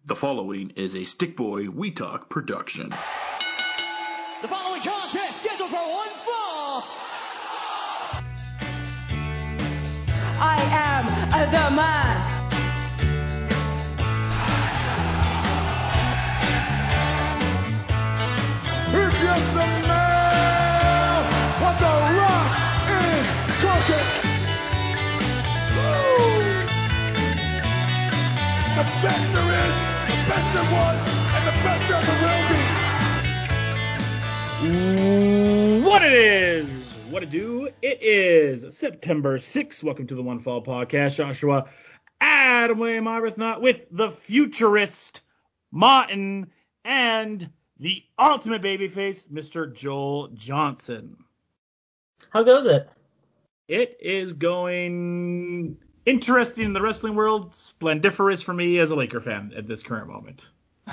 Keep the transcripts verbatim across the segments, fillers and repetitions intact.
The following is a Stick Boy We Talk production. The following contest scheduled for one fall. I am the man. If you're the man, what the rock is cooking. Woo! The best there is, the best there was, and the best there will be. What it is, what it do, it is September sixth. Welcome to the One Fall Podcast. Joshua Adam William Arbuthnot with the futurist Martin and the ultimate babyface, Mister Joel Johnson. How goes it? It is going interesting in the wrestling world, splendiferous for me as a Laker fan at this current moment.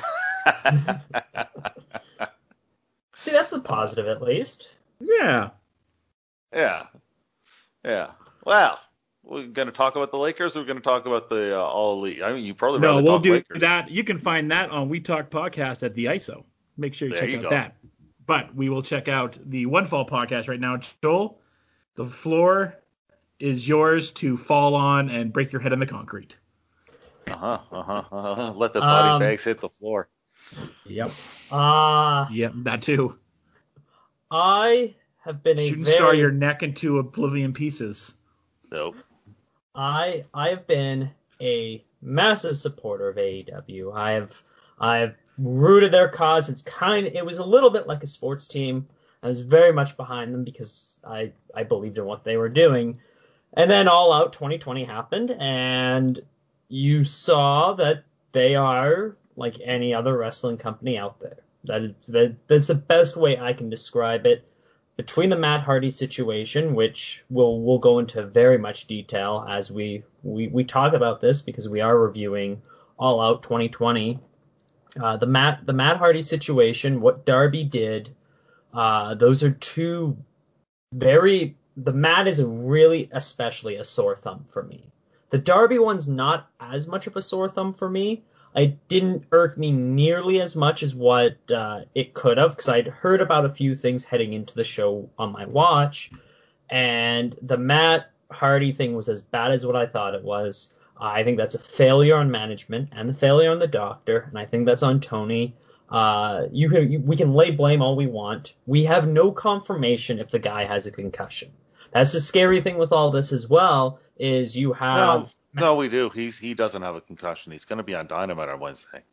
See, that's the positive at least. Yeah. Yeah. Yeah. Well, we're going to talk about the Lakers, or we're going to talk about the uh, All Elite? I mean, you probably No, rather we'll talk do Lakers. that. You can find that on We Talk Podcast at the I S O. Make sure you There check you out go. that. But we will check out the One Fall Podcast right now. Joel, the floor is yours to fall on and break your head on the concrete. Uh-huh, uh-huh, uh-huh. Let the body Um, bags hit the floor. Yep. Uh, Yep, that too. I have been a Shooting very, star your neck into oblivion pieces. Nope. I I have been a massive supporter of A E W. I have I've rooted their cause. It's kind it was a little bit like a sports team. I was very much behind them because I I believed in what they were doing. And then All Out twenty twenty happened, and you saw that they are like any other wrestling company out there. That is that, that's the best way I can describe it. Between the Matt Hardy situation, which we'll we'll go into very much detail as we, we, we talk about this because we are reviewing All Out twenty twenty. Uh, the Matt the Matt Hardy situation, what Darby did, uh, those are two very the Matt is a really especially a sore thumb for me. The Darby one's not as much of a sore thumb for me. It didn't irk me nearly as much as what uh, it could have, because I'd heard about a few things heading into the show on my watch, and the Matt Hardy thing was as bad as what I thought it was. I think that's a failure on management and the failure on the doctor, and I think that's on Tony. Uh, you can, you, we can lay blame all we want. We have no confirmation if the guy has a concussion. That's the scary thing with all this as well, is you have... No, no, we do. He's He doesn't have a concussion. He's going to be on Dynamite on Wednesday.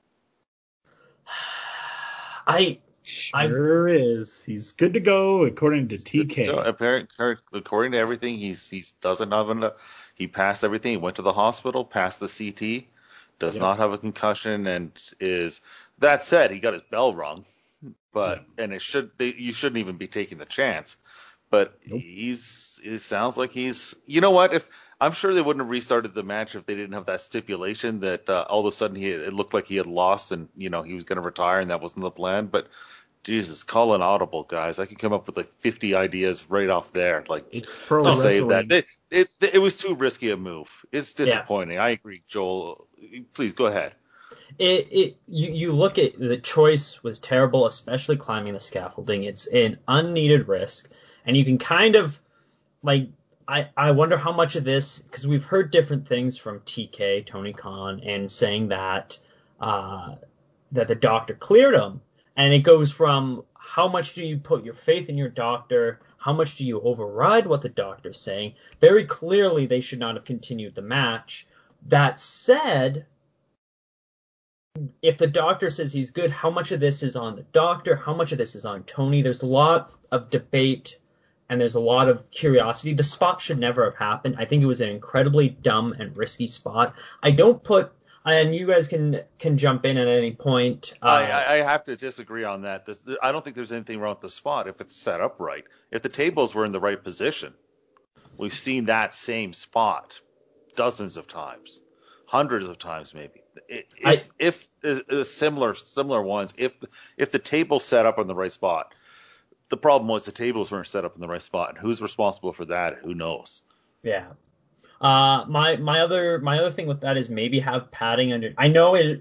I... Sure is. He's good to go according to T K. No, apparent, according to everything, he's he doesn't have enough. He passed everything. He went to the hospital, passed the C T, does Yep. not have a concussion, and is... That said, he got his bell rung, but and it should they, you shouldn't even be taking the chance. But Nope. he's it sounds like he's you know what if I'm sure they wouldn't have restarted the match if they didn't have that stipulation that uh, all of a sudden he it looked like he had lost and you know he was going to retire and that wasn't the plan. But Jesus, call an audible, guys. I could come up with like fifty ideas right off there, like It's pro to wrestling. say that it, it it was too risky a move. It's disappointing. I agree, Joel. Please go ahead. It, it you, you look at the choice was terrible, especially climbing the scaffolding. It's an unneeded risk, and you can kind of like I, I wonder how much of this, because we've heard different things from T K, Tony Khan, and saying that uh, that the doctor cleared him, and it goes from how much do you put your faith in your doctor, how much do you override what the doctor's saying. Very clearly, they should not have continued the match. That said, if the doctor says he's good, how much of this is on the doctor? How much of this is on Tony? There's a lot of debate and there's a lot of curiosity. The spot should never have happened. I think it was an incredibly dumb and risky spot. I don't put, and you guys can can jump in at any point. Uh, I, I I have to disagree on that. This, I don't think there's anything wrong with the spot if it's set up right. If the tables were in the right position, we've seen that same spot dozens of times, hundreds of times maybe. If I- if, if uh, similar similar ones, if if the table's set up in the right spot, the problem was the tables weren't set up in the right spot. And who's responsible for that? Who knows? Yeah. Uh, my my other my other thing with that is maybe have padding under. I know it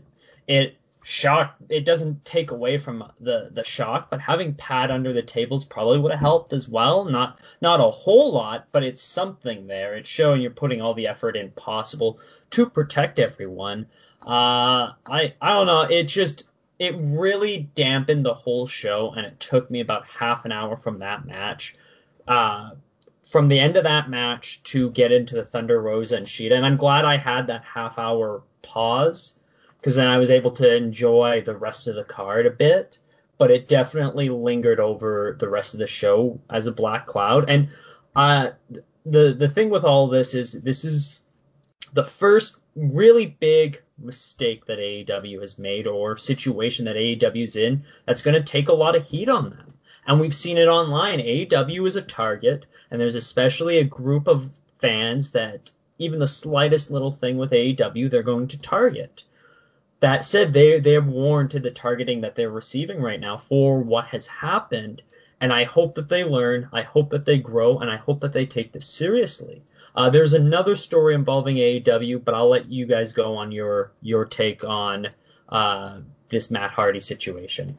it shock it doesn't take away from the the shock, but having Pat under the tables probably would have helped as well. Not not a whole lot, but it's something there. It's showing you're putting all the effort in possible to protect everyone. Uh, I I don't know. It just it really dampened the whole show, and it took me about half an hour from that match, uh, from the end of that match to get into the Thunder Rosa and Shida. And I'm glad I had that half hour pause, because then I was able to enjoy the rest of the card a bit, but it definitely lingered over the rest of the show as a black cloud. And uh, the the thing with all this is this is the first really big mistake that A E W has made, or situation that A E W's in, that's going to take a lot of heat on them. And we've seen it online. A E W is a target, and there's especially a group of fans that even the slightest little thing with A E W, they're going to target. That said, they they're warranted the targeting that they're receiving right now for what has happened, and I hope that they learn, I hope that they grow, and I hope that they take this seriously. Uh, there's another story involving A E W, but I'll let you guys go on your your take on uh, this Matt Hardy situation.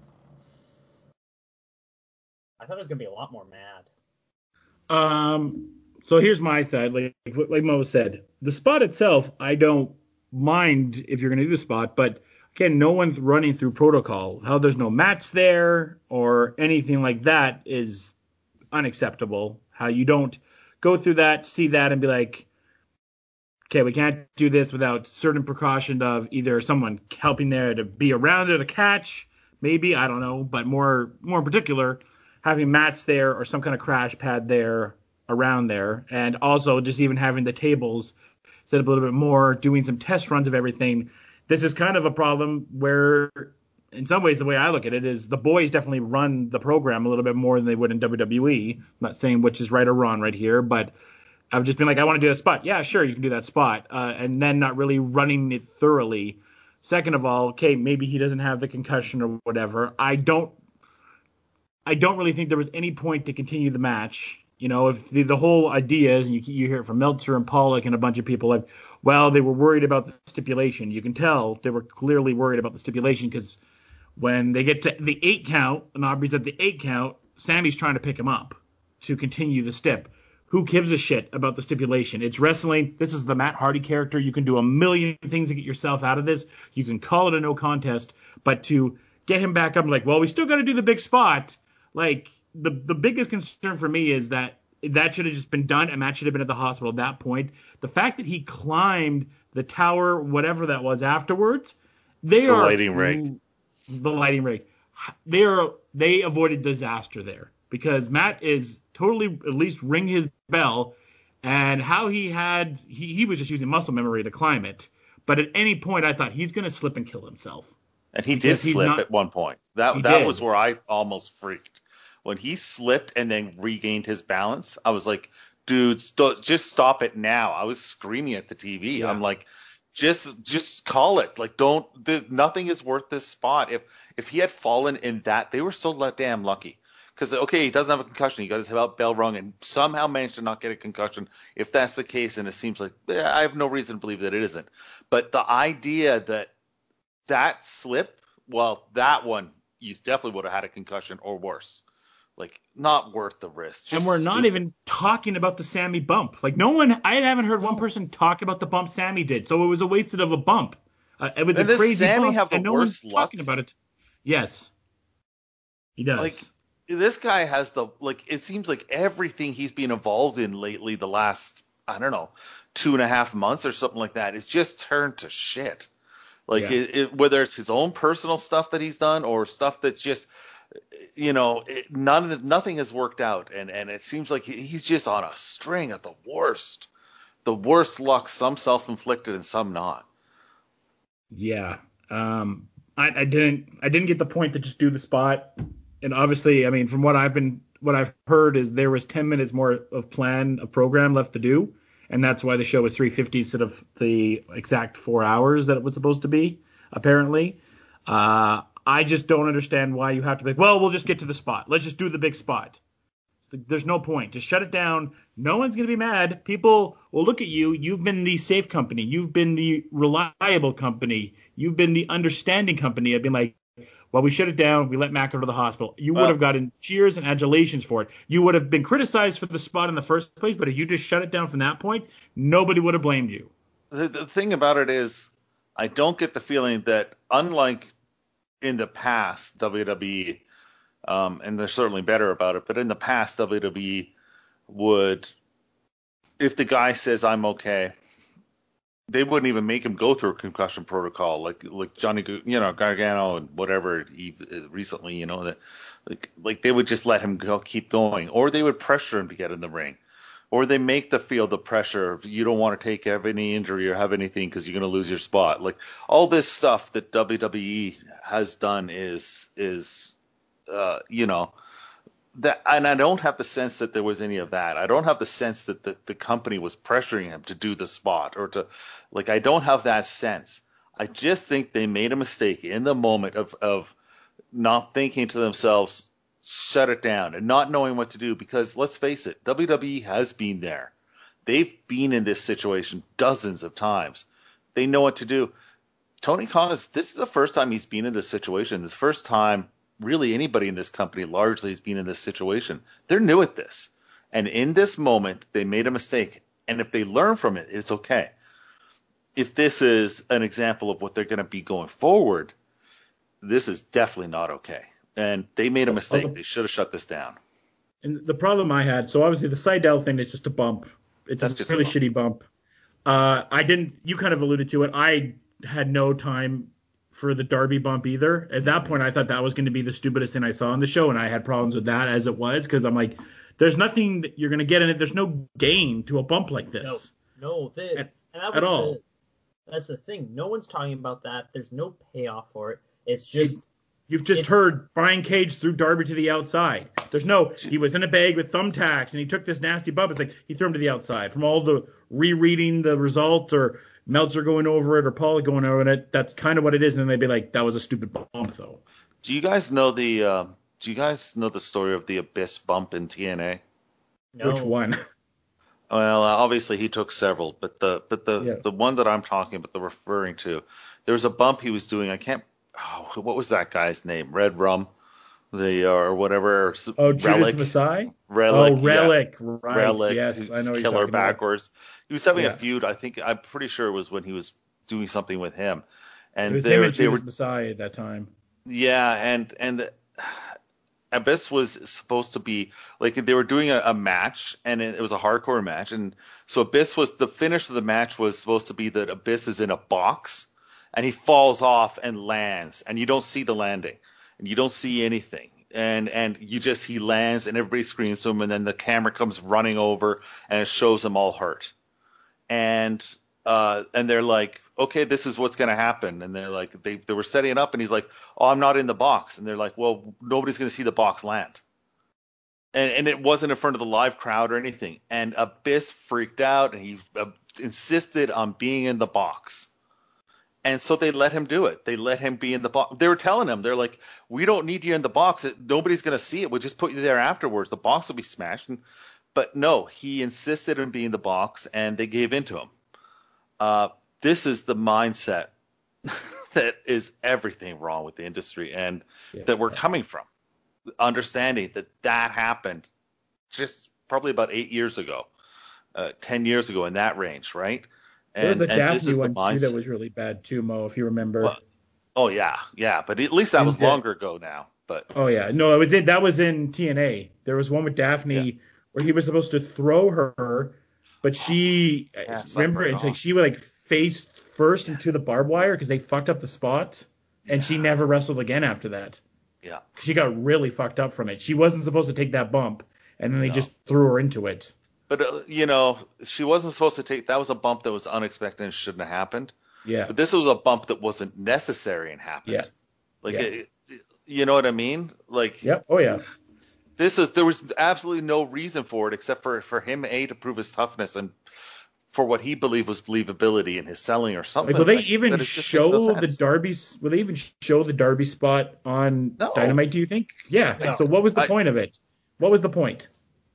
I thought it was gonna be a lot more mad. Um. So here's my thought. Like like Mo said, the spot itself, I don't mind if you're going to do the spot, but again, no one's running through protocol. How there's no mats there or anything like that is unacceptable. How you don't go through that, see that, and be like, okay, we can't do this without certain precaution of either someone helping there to be around there to catch, maybe, I don't know, but more more in particular, having mats there or some kind of crash pad there around there, and also just even having the tables set up a little bit more, doing some test runs of everything. This is kind of a problem where, in some ways, the way I look at it is the boys definitely run the program a little bit more than they would in W W E. I'm not saying which is right or wrong right here, but I've just been like, I want to do that spot. Yeah, sure, you can do that spot. Uh, and then not really running it thoroughly. Second of all, okay, maybe he doesn't have the concussion or whatever. I don't I don't really think there was any point to continue the match. You know, if the, the whole idea is, and you, you hear it from Meltzer and Pollock and a bunch of people, like, well, they were worried about the stipulation. You can tell they were clearly worried about the stipulation, because when they get to the eight count, and Aubrey's at the eight count, Sammy's trying to pick him up to continue the stip. Who gives a shit about the stipulation? It's wrestling. This is the Matt Hardy character. You can do a million things to get yourself out of this. You can call it a no contest, but to get him back up, like, well, we still got to do the big spot, like, The the biggest concern for me is that that should have just been done, and Matt should have been at the hospital at that point. The fact that he climbed the tower, whatever that was afterwards, they it's are the lighting rig. The lighting rig. They are they avoided disaster there, because Matt is totally at least ring his bell, and how he had he, he was just using muscle memory to climb it. But at any point, I thought he's going to slip and kill himself. And he did slip not, at one point. That that did. was where I almost freaked. When he slipped and then regained his balance, I was like, dude, st- just stop it now. I was screaming at the T V. Yeah. I'm like, just just call it. Like, don't, nothing is worth this spot. If if he had fallen in that, they were so let damn lucky. Because, okay, he doesn't have a concussion. He got his bell rung and somehow managed to not get a concussion. If that's the case, and it seems like, eh, I have no reason to believe that it isn't. But the idea that that slip, well, that one, you definitely would have had a concussion or worse. Like, not worth the risk. Just and we're not stupid. even talking about the Sammy bump. Like, no one, I haven't heard one person talk about the bump Sammy did. So it was a wasted of a bump. Uh, it was and a does crazy Sammy bump, have the and no worst one's luck? talking about it. Yes, he does. Like, this guy has the, like, it seems like everything he's been involved in lately, the last, I don't know, two and a half months or something like that, is just turned to shit. Like, yeah. it, it, whether it's his own personal stuff that he's done or stuff that's just, you know, it, none, nothing has worked out, and, and it seems like he's just on a string of the worst, the worst luck, some self-inflicted and some not. Yeah, um, I, I didn't, I didn't get the point to just do the spot, and obviously, I mean, from what I've been, what I've heard is there was ten minutes more of plan, of program left to do, and that's why the show was three fifty instead of the exact four hours that it was supposed to be, apparently. Uh, I just don't understand why you have to be like, well, we'll just get to the spot. Let's just do the big spot. It's like, there's no point. Just shut it down. No one's going to be mad. People will look at you. You've been the safe company. You've been the reliable company. You've been the understanding company. I've been like, well, we shut it down. We let Mac go to the hospital. You Well- would have gotten cheers and adulations for it. You would have been criticized for the spot in the first place, but if you just shut it down from that point, nobody would have blamed you. The, the thing about it is, I don't get the feeling that, unlike in the past, W W E, um, and they're certainly better about it, but in the past, W W E would, if the guy says I'm okay, they wouldn't even make him go through a concussion protocol, like like Johnny, you know, Gargano and whatever he recently, you know, that like like they would just let him go, keep going, or they would pressure him to get in the ring. Or they make the feel the pressure of you don't want to take have any injury or have anything because you're going to lose your spot. Like all this stuff that W W E has done is is uh, you know that, and I don't have the sense that there was any of that. I don't have the sense that the, the company was pressuring him to do the spot or to like. I don't have that sense. I just think they made a mistake in the moment of of not thinking to themselves, shut it down, and not knowing what to do, because let's face it, W W E has been there. They've been in this situation dozens of times. They know what to do. Tony Khan, is, this is the first time he's been in this situation. This first time really anybody in this company largely has been in this situation. They're new at this. And in this moment, they made a mistake. And if they learn from it, it's okay. If this is an example of what they're going to be going forward, this is definitely not okay. And they made a mistake. They should have shut this down. And the problem I had, so obviously the Seidel thing is just a bump. It's That's a just really a bump. shitty bump. Uh, I didn't, you kind of alluded to it. I had no time for the Darby bump either. At that point, I thought that was going to be the stupidest thing I saw on the show, and I had problems with that as it was, because I'm like, there's nothing that you're going to get in it. There's no gain to a bump like this. No, no, the, At- and that at was all. the, that's the thing. No one's talking about that. There's no payoff for it. It's just You've just It's- heard Brian Cage threw Darby to the outside. There's no, he was in a bag with thumbtacks and he took this nasty bump. It's like he threw him to the outside. From all the rereading the results or Meltzer going over it or Paul going over it, that's kind of what it is. And then they'd be like, that was a stupid bump though. Do you guys know the uh, Do you guys know the story of the Abyss bump in T N A? no. Which one? Well, uh, obviously he took several, but the but the Yeah. the one that I'm talking about, the referring to, there was a bump he was doing. I can't. Oh, what was that guy's name? Red Rum, the or whatever. Oh, Judas Relic. Messiah? Relic. Oh, yeah. Relic. Right. Relic. Yes, who's I know what you're Killer talking about. backwards. He was having Yeah. a feud. I think I'm pretty sure it was when he was doing something with him, and It was they him were and they Judas were Messiah at that time. yeah, and and Abyss was supposed to be like they were doing a, a match, and it, it was a hardcore match, and so Abyss was the finish of the match was supposed to be that Abyss is in a box, and he falls off and lands, and you don't see the landing, and you don't see anything, and and you just he lands, and everybody screams to him, and then the camera comes running over, and it shows him all hurt, and uh, and they're like, okay, this is what's going to happen. And they're like, they, they were setting it up, and he's like, oh, I'm not in the box. And they're like, well, nobody's going to see the box land. And, and it wasn't in front of the live crowd or anything. And Abyss freaked out, and he uh, insisted on being in the box. And so they let him do it. They let him be in the box. They were telling him, they're like, we don't need you in the box. It, nobody's going to see it. We'll just put you there afterwards. The box will be smashed. And, but no, he insisted on being in the box, and they gave in to him. Uh, this is the mindset that is everything wrong with the industry and Yeah. that we're coming from. Understanding that that happened just probably about eight years ago, uh, ten years ago in that range, right? And, There was a and this Daphne is the one too mindset. that was really bad too, Mo, if you remember. Well, oh yeah, yeah, but at least that And was the- longer ago now. But Oh yeah, no, it was in, that was in T N A. There was one with Daphne Yeah. where he was supposed to throw her, but she Yeah, it's remember not it's very like she would like face first into the barbed wire because they fucked up the spot, and she never wrestled again after that. yeah, She got really fucked up from it. She wasn't supposed to take that bump, and then they No. just threw her into it. but uh, you know, she wasn't supposed to take. That was a bump that was unexpected and shouldn't have happened. Yeah, But this was a bump that wasn't necessary and happened. Yeah. Like, Yeah. it, it- you know what I mean? Like, yep, oh yeah, this is there was absolutely no reason for it except for for him a to prove his toughness and for what he believed was believability in his selling or something. like will they Like, even but it just show makes no the sense. Darby? Will they even show the Darby spot on No. Dynamite? Do you think? Yeah. No. So what was the I- point of it? What was the point?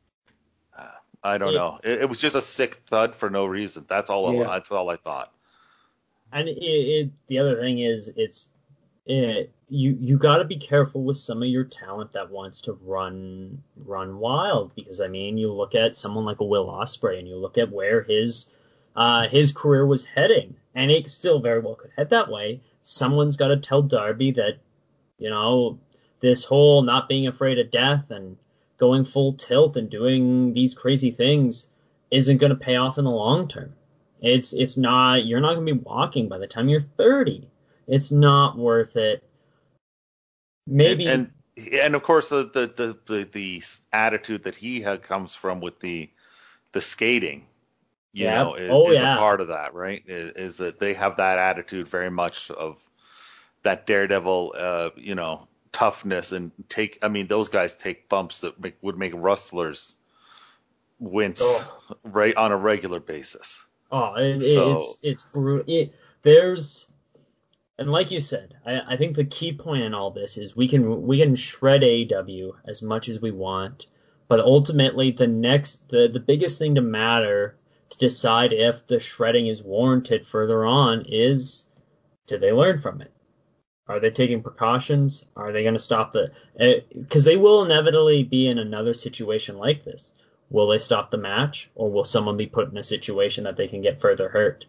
I don't it, know. It, it was just a sick thud for no reason. That's all. Yeah. I, that's all I thought. And it, it, the other thing is, it's it, you you got to be careful with some of your talent that wants to run run wild, because I mean, you look at someone like a Will Ospreay and you look at where his uh, his career was heading, and it still very well could head that way. Someone's got to tell Darby that, you know, this whole not being afraid of death and going full tilt and doing these crazy things isn't going to pay off in the long term. It's it's not, you're not going to be walking by the time you're thirty. It's not worth it. Maybe. And and, and of course the, the the the the attitude that he had comes from with the the skating, you Yeah. know, is, Oh, is yeah. a part of that, right? Is, is that they have that attitude very much of that daredevil, uh, you know, toughness, and take. I mean, those guys take bumps that make, would make wrestlers wince Oh. right on a regular basis. Oh, it, So- it's it's brutal. It, there's, and like you said, I, I think the key point in all this is we can we can shred A E W as much as we want, but ultimately the next the the biggest thing to matter to decide if the shredding is warranted further on is, do they learn from it? Are they taking precautions? Are they going to stop the? Because they will inevitably be in another situation like this. Will they stop the match, or will someone be put in a situation that they can get further hurt?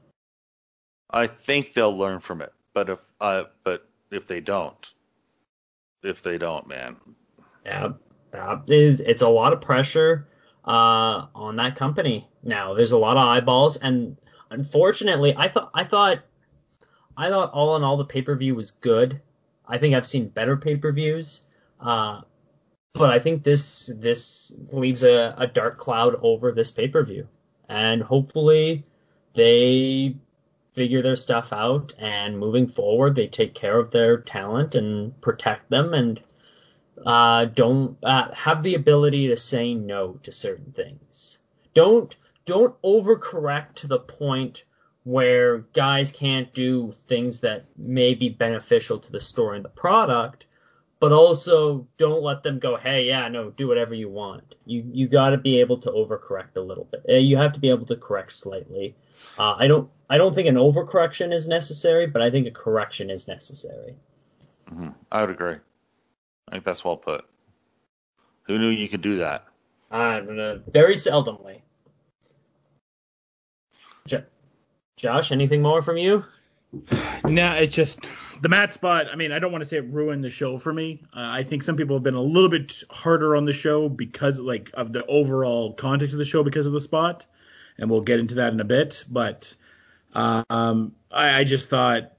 I think they'll learn from it, but if uh, but if they don't, if they don't, man, Yeah, yeah, it's, it's a lot of pressure uh, on that company now. There's a lot of eyeballs, and unfortunately, I thought I thought I thought all in all the pay per view was good. I think I've seen better pay per views. Uh, But I think this this leaves a, a dark cloud over this pay-per-view. And hopefully they figure their stuff out, and moving forward they take care of their talent and protect them, and uh, don't uh, have the ability to say no to certain things. Don't don't overcorrect to the point where guys can't do things that may be beneficial to the story and the product. But also don't let them go, hey, yeah, no, do whatever you want. You you got to be able to overcorrect a little bit. You have to be able to correct slightly. Uh, I don't I don't think an overcorrection is necessary, but I think a correction is necessary. mm-hmm. I would agree. I think that's well put. Who knew you could do that? Uh, very seldomly. Jo- Josh, anything more from you? No, it's just the Matt spot. I mean, I don't want to say it ruined the show for me. Uh, I think some people have been a little bit harder on the show because, like, of the overall context of the show because of the spot, and we'll get into that in a bit. But um, I, I just thought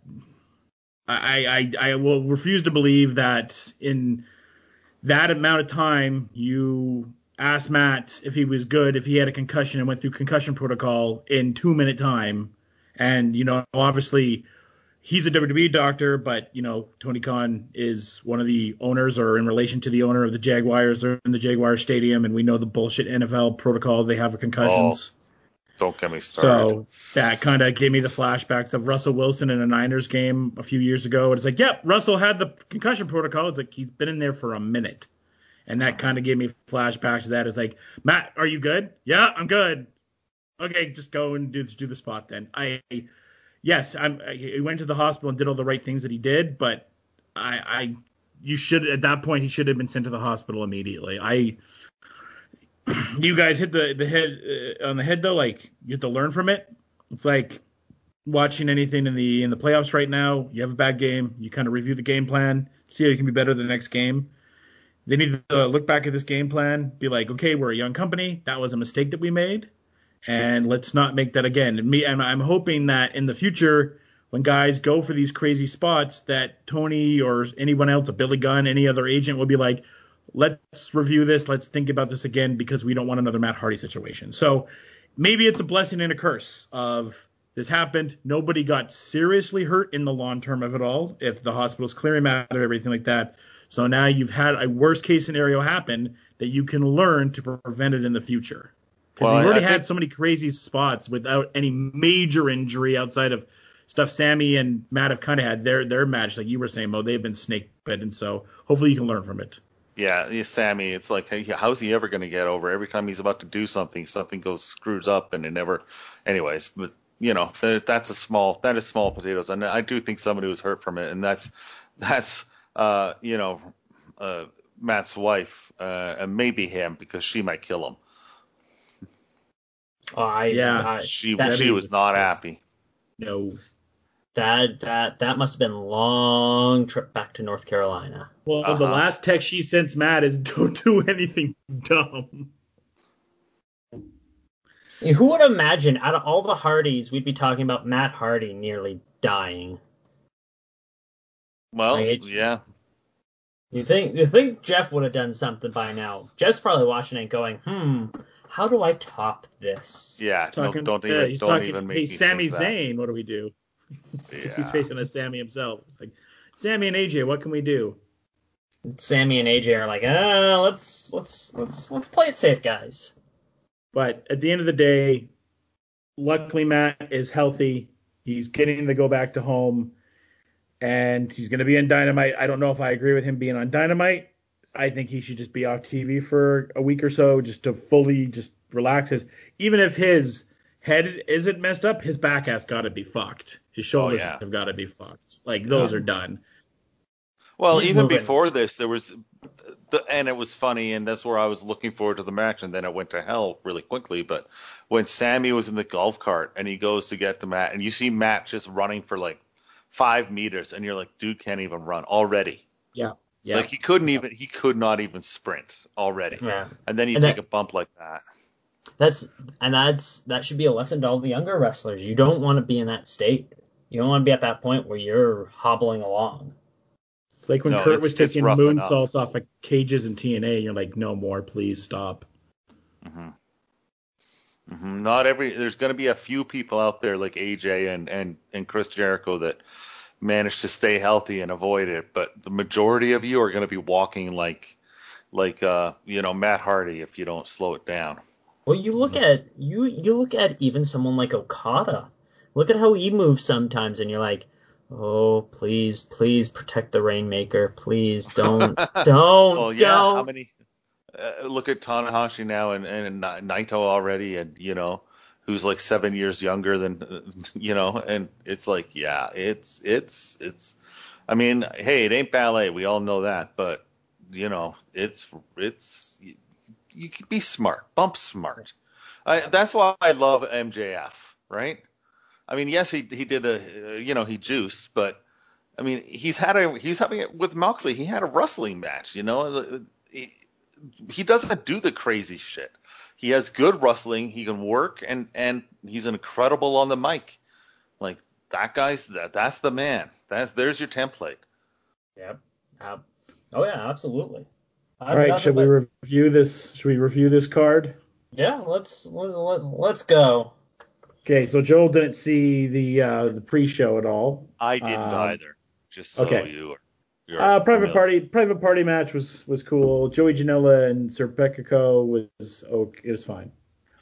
I, I I will refuse to believe that in that amount of time you asked Matt if he was good, if he had a concussion, and went through concussion protocol in two minute time. And, you know, obviously he's a W W E doctor, but, you know, Tony Khan is one of the owners, or in relation to the owner of the Jaguars. They're in the Jaguar Stadium, and we know the bullshit N F L protocol they have for concussions. Oh, don't get me started. So that kind of gave me the flashbacks of Russell Wilson in a Niners game a few years ago. And it's like, yep, Russell had the concussion protocol. It's like he's been in there for a minute. And that kind of gave me flashbacks to that. It's like, Matt, are you good? Yeah, I'm good. Okay, just go and do, do the spot then. I, yes, I'm. He went to the hospital and did all the right things that he did, but I, I, you should at that point he should have been sent to the hospital immediately. I, you guys hit the the head uh, on the head though. Like, you have to learn from it. It's like watching anything in the in the playoffs right now. You have a bad game, you kind of review the game plan, see how you can be better the next game. They need to look back at this game plan, be like, okay, we're a young company. That was a mistake that we made. And let's not make that again. And me, and I'm hoping that in the future, when guys go for these crazy spots, that Tony or anyone else, a Billy Gunn, any other agent, will be like, let's review this. Let's think about this again, because we don't want another Matt Hardy situation. So maybe it's a blessing and a curse of this happened. Nobody got seriously hurt in the long term of it all, if the hospital's clearing out of everything like that. So now you've had a worst case scenario happen that you can learn to prevent it in the future. Because Well, you've already I had think- so many crazy spots without any major injury outside of stuff Sammy and Matt have kind of had their their match, like you were saying, Mo. They've been snake bitten, so hopefully you can learn from it. Yeah, yeah, Sammy, it's like, hey, how's he ever going to get over? Every time he's about to do something, something goes screws up, and it never. Anyways, but you know, that- that's a small, that is small potatoes, and I do think somebody was hurt from it, and that's that's uh, you know, uh, Matt's wife, uh, and maybe him because she might kill him. Oh, I, Yeah. I She that, she was not happy. No. that that that must have been a long trip back to North Carolina. Well, Uh-huh. the last text she sends Matt is don't do anything dumb. Who would imagine out of all the Hardys, we'd be talking about Matt Hardy nearly dying? Well, Like, it's- yeah, You think you think Jeff would have done something by now? Jeff's probably watching it, going, "Hmm, how do I top this?" yeah. No, Talking, don't uh, even he's don't talking, even make hey, me Sami think that. Zayn, what do we do? Because he's Yeah. facing a Sammy himself. It's like, Sammy and A J, what can we do? Sammy and A J are like, "Ah, let's let's let's let's play it safe, guys." But at the end of the day, luckily Matt is healthy. He's getting to go back to home, and he's going to be in Dynamite. I don't know if I agree with him being on Dynamite. I think he should just be off T V for a week or so, just to fully just relax his. Even if his head isn't messed up, his back has got to be fucked. His shoulders Oh, yeah. have got to be fucked. Like those Yeah. are done. Well, He's even moving. before this, there was, the, and it was funny, and that's where I was looking forward to the match, and then it went to hell really quickly. But when Sammy was in the golf cart and he goes to get the Matt, and you see Matt just running for like five meters, and you're like, dude can't even run already. Yeah. Yeah. Like he couldn't even, he could not even sprint already. Yeah. And then you And take that- a bump like that. That's and that's that should be a lesson to all the younger wrestlers. You don't want to be in that state. You don't want to be at that point where you're hobbling along. It's like when No, Kurt it's- was it's taking rough moonsaults off of cages in T N A, and you're like, no more, please stop. hmm Not every, there's going to be a few people out there like A J and, and, and Chris Jericho that manage to stay healthy and avoid it, but the majority of you are going to be walking like, like uh, you know, Matt Hardy if you don't slow it down. Well, you look at you you look at even someone like Okada. Look at how he moves sometimes, and you're like, oh, please, please protect the Rainmaker. Please don't, don't, Well, yeah, don't. how many? Uh, look at Tanahashi now and, and Naito already, and you know, who's like seven years younger than, uh, you know, and it's like, yeah, it's it's it's. I mean, hey, it ain't ballet. We all know that, but you know, it's it's you, you can be smart, bump smart. I, that's why I love M J F, right? I mean, yes, he he did a, uh, you know, he juiced, but I mean, he's had a he's having it with Moxley. He had a wrestling match, you know. He, he doesn't do the crazy shit. He has good wrestling. He can work, and and he's incredible on the mic. Like that guy's that that's the man. That's there's your template. Yep. Ab- oh yeah, absolutely. All right, should we review this? Should we review this card? Yeah, let's let, let, let's go. Okay, so Joel didn't see the uh, the pre-show at all. I didn't Um, either. Just so okay. you. You're Uh, private familiar. party, private party match was was cool. Joey Janela and Sir Pekako was okay, it was fine.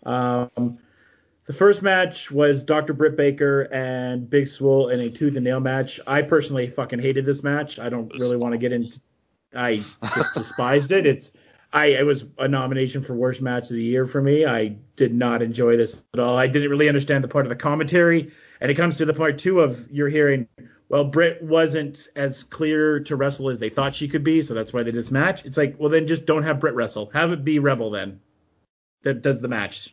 Um, the first match was Doctor Britt Baker and Big Swole in a tooth and nail match. I personally fucking hated this match. I don't was really want to get awful. into. I just despised it. It's I it was a nomination for worst match of the year for me. I did not enjoy this at all. I didn't really understand the part of the commentary, and it comes to the part too of you're hearing, well, Britt wasn't as clear to wrestle as they thought she could be, so that's why they did this match. It's like, well, then just don't have Britt wrestle. Have it be Rebel then. That does the match.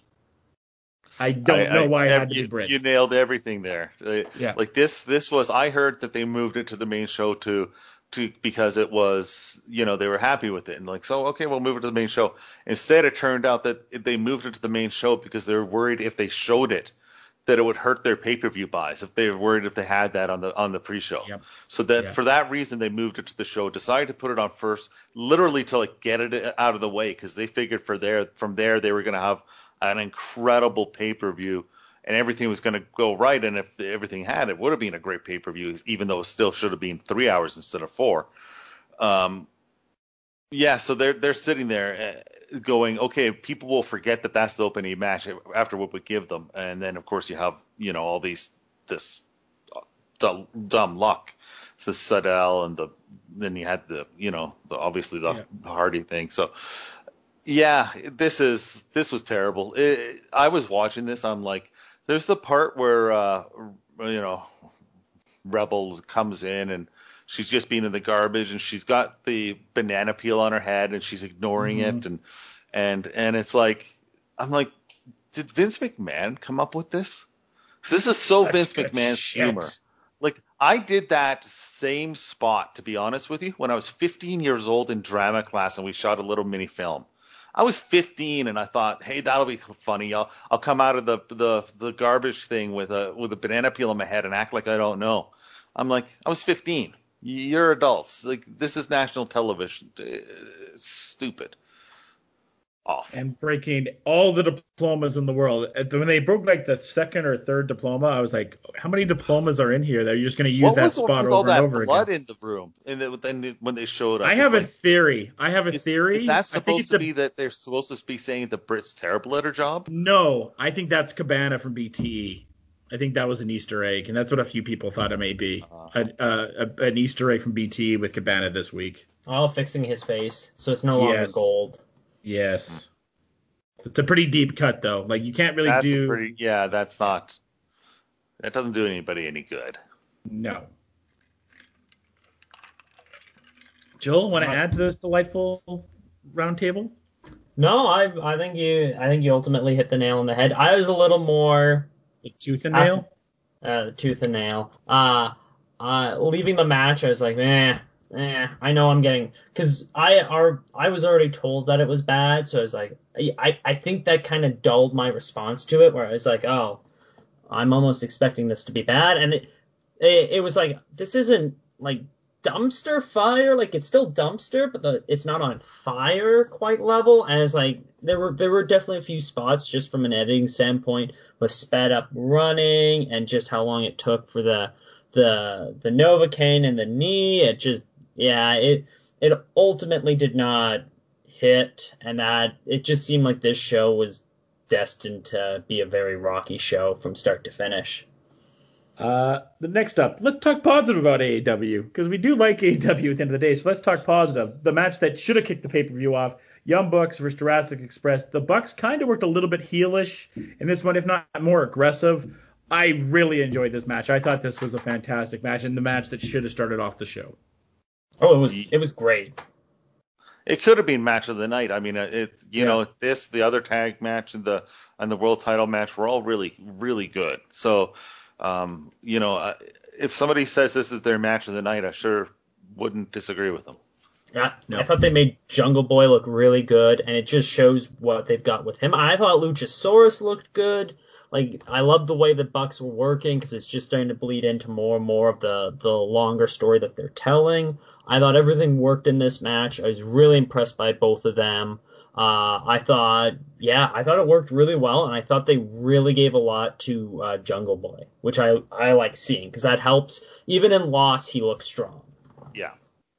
I don't I- know I- why it ev- had to you, be Britt. You nailed everything there. Uh, Yeah. Like this, this was. I heard that they moved it to the main show to, to because it was, you know, they were happy with it, and like, so okay, we'll move it to the main show. Instead, it turned out that it- they moved it to the main show because they were worried if they showed it, that it would hurt their pay-per-view buys. If they were worried if they had that on the on the pre-show. Yep. So that Yeah. for that reason, they moved it to the show. Decided to put it on first, literally to like get it out of the way, because they figured for there from there they were going to have an incredible pay-per-view. And everything was going to go right, and if everything had, it would have been a great pay-per-view, even though it still should have been three hours instead of four. Um, yeah, so they're they're sitting there uh, going, okay, people will forget that that's the opening match after what we give them, and then of course you have you know all these this dumb, dumb luck, it's the Sudell and the then you had the, you know, the, obviously the Yeah. Hardy thing. So yeah, this is this was terrible. It, I was watching this. I'm like, there's the part where uh, you know, Rebel comes in and she's just being in the garbage and she's got the banana peel on her head and she's ignoring Mm-hmm. it and and and it's like, I'm like, did Vince McMahon come up with this? 'Cause this is so Such Vince good McMahon's shit. humor. Like, I did that same spot, to be honest with you, when I was fifteen years old in drama class and we shot a little mini film. I was fifteen and I thought, hey, that'll be funny. I'll I'll come out of the the the garbage thing with a with a banana peel on my head and act like I don't know. I'm like, I was fifteen. You're adults. Like, this is national television. It's stupid. Awful. And breaking all the diplomas in the world. And when they broke like the second or third diploma, I was like, how many diplomas are in here that you're just going to use What that was spot with all over that and over blood again? in the room? And then then when they showed up, I it's have a like, theory. I have a is, theory. is that I think supposed it's to a- be that they're supposed to be saying the Brit's terrible at her job? No, I think that's Cabana from B T E. I think that was an Easter egg, and that's what a few people thought it may be. Uh-huh. A, uh, a, an Easter egg from B T E with Cabana this week. Oh, fixing his face, so it's no longer Yes. gold. Yes. It's a pretty deep cut, though. Like, you can't really That's do... a pretty, yeah, that's not, that doesn't do anybody any good. No. Joel, want to add to this delightful roundtable? No, I I think you I think you ultimately hit the nail on the head. I was a little more The tooth and nail? uh, tooth and nail. Uh, uh, leaving the match, I was like, eh, eh. I know I'm getting because I are I was already told that it was bad, so I was like, I I think that kind of dulled my response to it, where I was like, oh, I'm almost expecting this to be bad, and it it, it was like, this isn't like dumpster fire, like it's still dumpster, but the, it's not on fire quite level. And it's like there were there were definitely a few spots just from an editing standpoint with sped up running and just how long it took for the the the Novocaine and the knee. It just yeah it it ultimately did not hit, and that it just seemed like this show was destined to be a very rocky show from start to finish. Uh, the next up, let's talk positive about A E W, because we do like A E W at the end of the day, so let's talk positive. The match that should have kicked the pay-per-view off, Young Bucks versus Jurassic Express. The Bucks kind of worked a little bit heelish in this one, if not more aggressive. I really enjoyed this match. I thought this was a fantastic match, and the match that should have started off the show. Oh, it was it was great. It could have been match of the night. I mean, it you Yeah. know, this, the other tag match, and the and the world title match were all really really good. So, um, you know, uh, if somebody says this is their match of the night, I sure wouldn't disagree with them. Yeah, No. I thought they made Jungle Boy look really good, and it just shows what they've got with him. I thought Luchasaurus looked good. Like, I love the way the Bucks were working, because it's just starting to bleed into more and more of the, the longer story that they're telling. I thought everything worked in this match. I was really impressed by both of them. Uh, I thought, yeah, I thought it worked really well, and I thought they really gave a lot to uh, Jungle Boy, which I, I like seeing, because that helps. Even in loss, he looks strong. Yeah.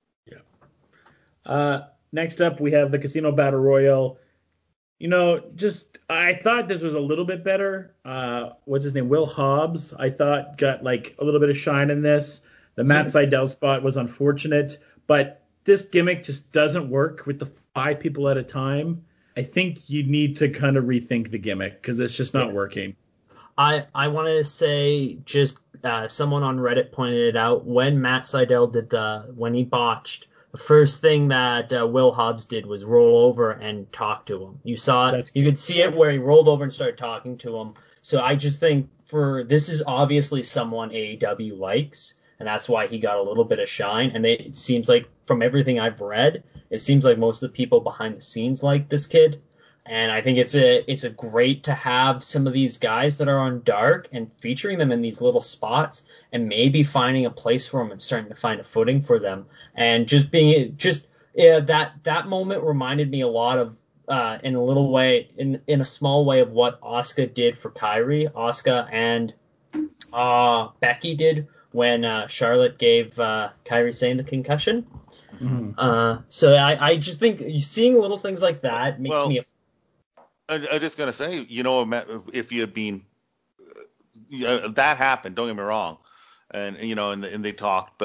Uh, next up, we have the Casino Battle Royal. You know, just I thought this was a little bit better. Uh, what's his name? Will Hobbs, I thought, got like a little bit of shine in this. The Matt Sydal spot was unfortunate, but this gimmick just doesn't work with the five people at a time. I think you need to kind of rethink the gimmick because it's just not working. I, I want to say just uh, someone on Reddit pointed it out when Matt Sydal did the when he botched. The first thing that uh, Will Hobbs did was roll over and talk to him. You saw it. That's- You could see it where he rolled over and started talking to him. So I just think for this is obviously someone A E W likes, and that's why he got a little bit of shine. And they, it seems like from everything I've read, it seems like most of the people behind the scenes like this kid. And I think it's a it's a great to have some of these guys that are on Dark and featuring them in these little spots and maybe finding a place for them and starting to find a footing for them. And just being just yeah, that that moment reminded me a lot of uh, in a little way in in a small way of what Asuka did for Kairi, Asuka and uh, Becky did when uh, Charlotte gave uh, Kairi Sane the concussion. Mhm. Uh, so I, I just think seeing little things like that makes Well, me a I, I'm just gonna say, you know, if you had been, uh, that happened. Don't get me wrong, and you know, and, and they talked, but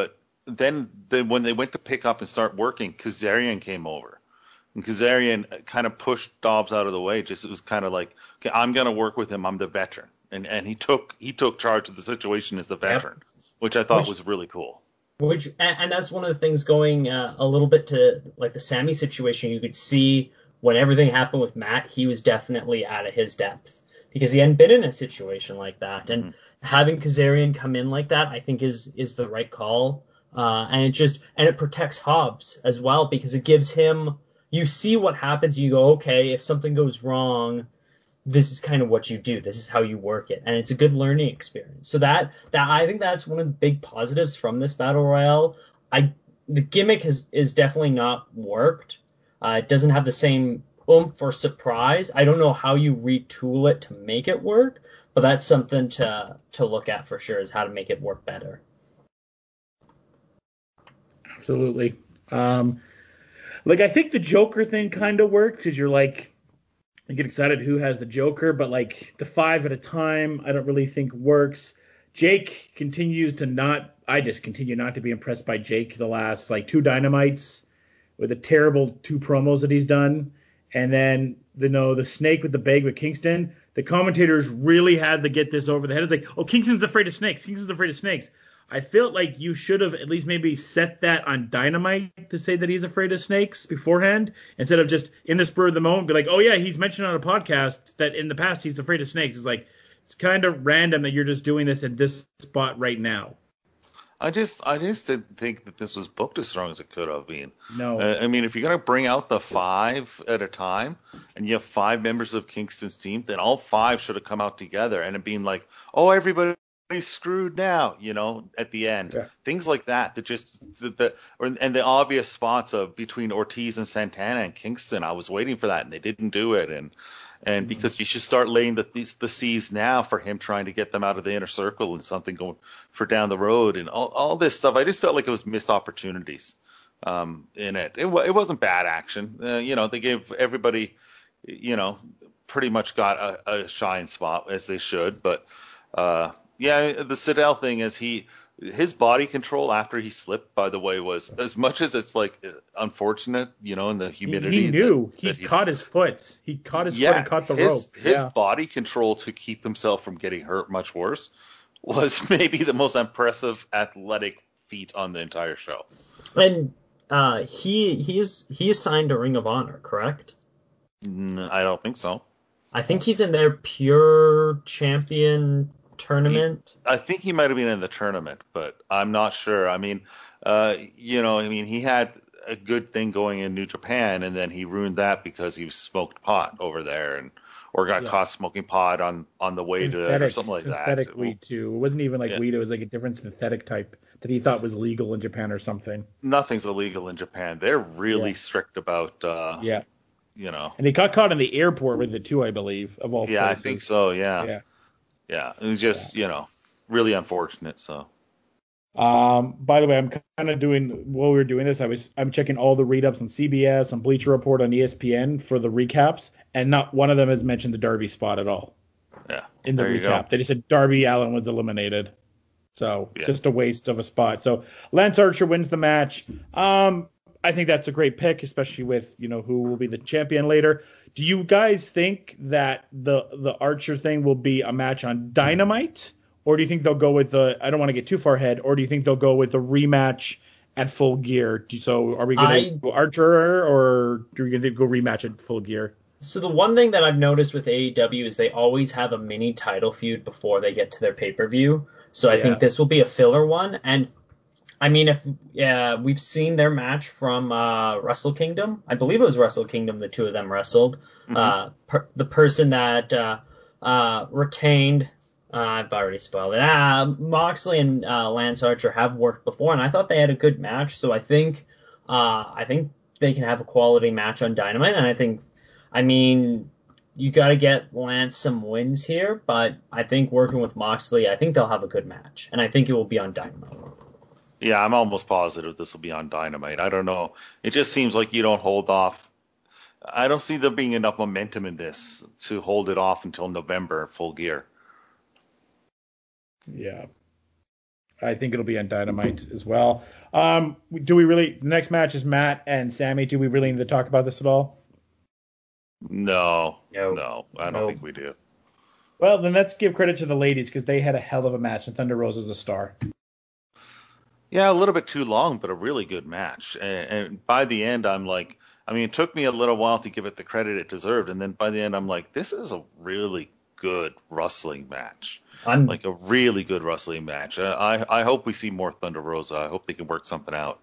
then the, when they went to pick up and start working, Kazarian came over. And Kazarian kind of pushed Dobbs out of the way. Just it was kind of like, okay, I'm going to work with him. I'm the veteran. And and he took he took charge of the situation as the veteran, yep. which I thought which, was really cool. Which and, and that's one of the things going uh, a little bit to like the Sammy situation. You could see when everything happened with Matt, he was definitely out of his depth because he hadn't been in a situation like that. And mm-hmm. having Kazarian come in like that, I think is is the right call. Uh, and it just and it protects Hobbs as well because it gives him. You see what happens. You go, okay, if something goes wrong, this is kind of what you do. This is how you work it, and it's a good learning experience. So that that I think that's one of the big positives from this battle royale. I the gimmick has is definitely not worked. Uh, it doesn't have the same oomph or surprise. I don't know how you retool it to make it work, but that's something to to look at for sure. Is how to make it work better. Absolutely. Um, like I think the Joker thing kind of worked because you're like. You get excited who has the Joker, but like the five at a time, I don't really think works. Jake continues to not, I just continue not to be impressed by Jake the last like two Dynamites with the terrible two promos that he's done. And then, you know, the snake with the bag with Kingston, the commentators really had to get this over the head. It's like, oh, Kingston's afraid of snakes. Kingston's afraid of snakes. I felt like you should have at least maybe set that on Dynamite to say that he's afraid of snakes beforehand, instead of just in the spur of the moment be like, oh yeah, he's mentioned on a podcast that in the past he's afraid of snakes. It's like it's kind of random that you're just doing this in this spot right now. I just I just didn't think that this was booked as strong as it could have been. No. Uh, I mean, if you're gonna bring out the five at a time and you have five members of Kingston's team, then all five should have come out together and it being like, oh, everybody. He's screwed now, you know, at the end. Yeah. Things like that, that just, the, the or, and the obvious spots of between Ortiz and Santana and Kingston, I was waiting for that, and they didn't do it. And and mm-hmm. because you should start laying the, the, the seeds now for him trying to get them out of the inner circle and something going for down the road and all, all this stuff. I just felt like it was missed opportunities um, in it. It, it wasn't bad action. Uh, you know, they gave everybody, you know, pretty much got a, a shine spot, as they should, but uh yeah, the Sydal thing is he his body control after he slipped, by the way, was as much as it's like unfortunate, you know, in the humidity. He, he knew that, he, that he caught his foot. He caught his yeah, foot and caught the his, rope. His yeah. body control to keep himself from getting hurt much worse was maybe the most impressive athletic feat on the entire show. And uh, he he's he's signed to Ring of Honor, correct? Mm, I don't think so. I think he's in their Pure Champion tournament. He, I think he might have been in the tournament, but I'm not sure. I mean, uh, you know, I mean, he had a good thing going in New Japan, and then he ruined that because he smoked pot over there, and or got yeah. caught smoking pot on, on the way synthetic, to or something like synthetic that. Synthetic weed too. It wasn't even like yeah. weed. It was like a different synthetic type that he thought was legal in Japan or something. Nothing's illegal in Japan. They're really yeah. strict about. Uh, yeah. You know. And he got caught in the airport with it too, I believe, of all yeah, places. I think so. Yeah. Yeah. Yeah. It was just yeah. you know really unfortunate. So. Um, by the way, I'm kind of doing while we were doing this, I was I'm checking all the read ups on C B S, on Bleacher Report, on E S P N for the recaps, and not one of them has mentioned the Darby spot at all. Yeah. In the recap, they just said Darby Allin was eliminated, so yeah. just a waste of a spot. So Lance Archer wins the match. Um, I think that's a great pick, especially with you know who will be the champion later. Do you guys think that the the Archer thing will be a match on Dynamite? Or do you think they'll go with the, I don't want to get too far ahead, or do you think they'll go with the rematch at Full Gear? So are we going to go Archer, or do we going to go rematch at Full Gear? So the one thing that I've noticed with A E W is they always have a mini title feud before they get to their pay-per-view. So I yeah. think this will be a filler one. And I mean, if yeah, we've seen their match from uh, Wrestle Kingdom. I believe it was Wrestle Kingdom, the two of them wrestled. Mm-hmm. Uh, per, the person that uh, uh, retained... Uh, I've already spoiled it. Uh, Moxley and uh, Lance Archer have worked before, and I thought they had a good match. So I think, uh, I think they can have a quality match on Dynamite. And I think, I mean, you got to get Lance some wins here, but I think working with Moxley, I think they'll have a good match, and I think it will be on Dynamite. Yeah, I'm almost positive this will be on Dynamite. I don't know. It just seems like you don't hold off. I don't see there being enough momentum in this to hold it off until November, Full Gear. Yeah. I think it'll be on Dynamite as well. Um, do we really? The next match is Matt and Sammy. Do we really need to talk about this at all? No, No. no, I don't No. think we do. Well, then let's give credit to the ladies because they had a hell of a match, and Thunder Rosa's a star. Yeah, a little bit too long, but a really good match. And, and by the end, I'm like, I mean, it took me a little while to give it the credit it deserved, and then by the end, I'm like, this is a really good wrestling match. I'm Like a really good wrestling match. Uh, I I hope we see more Thunder Rosa. I hope they can work something out.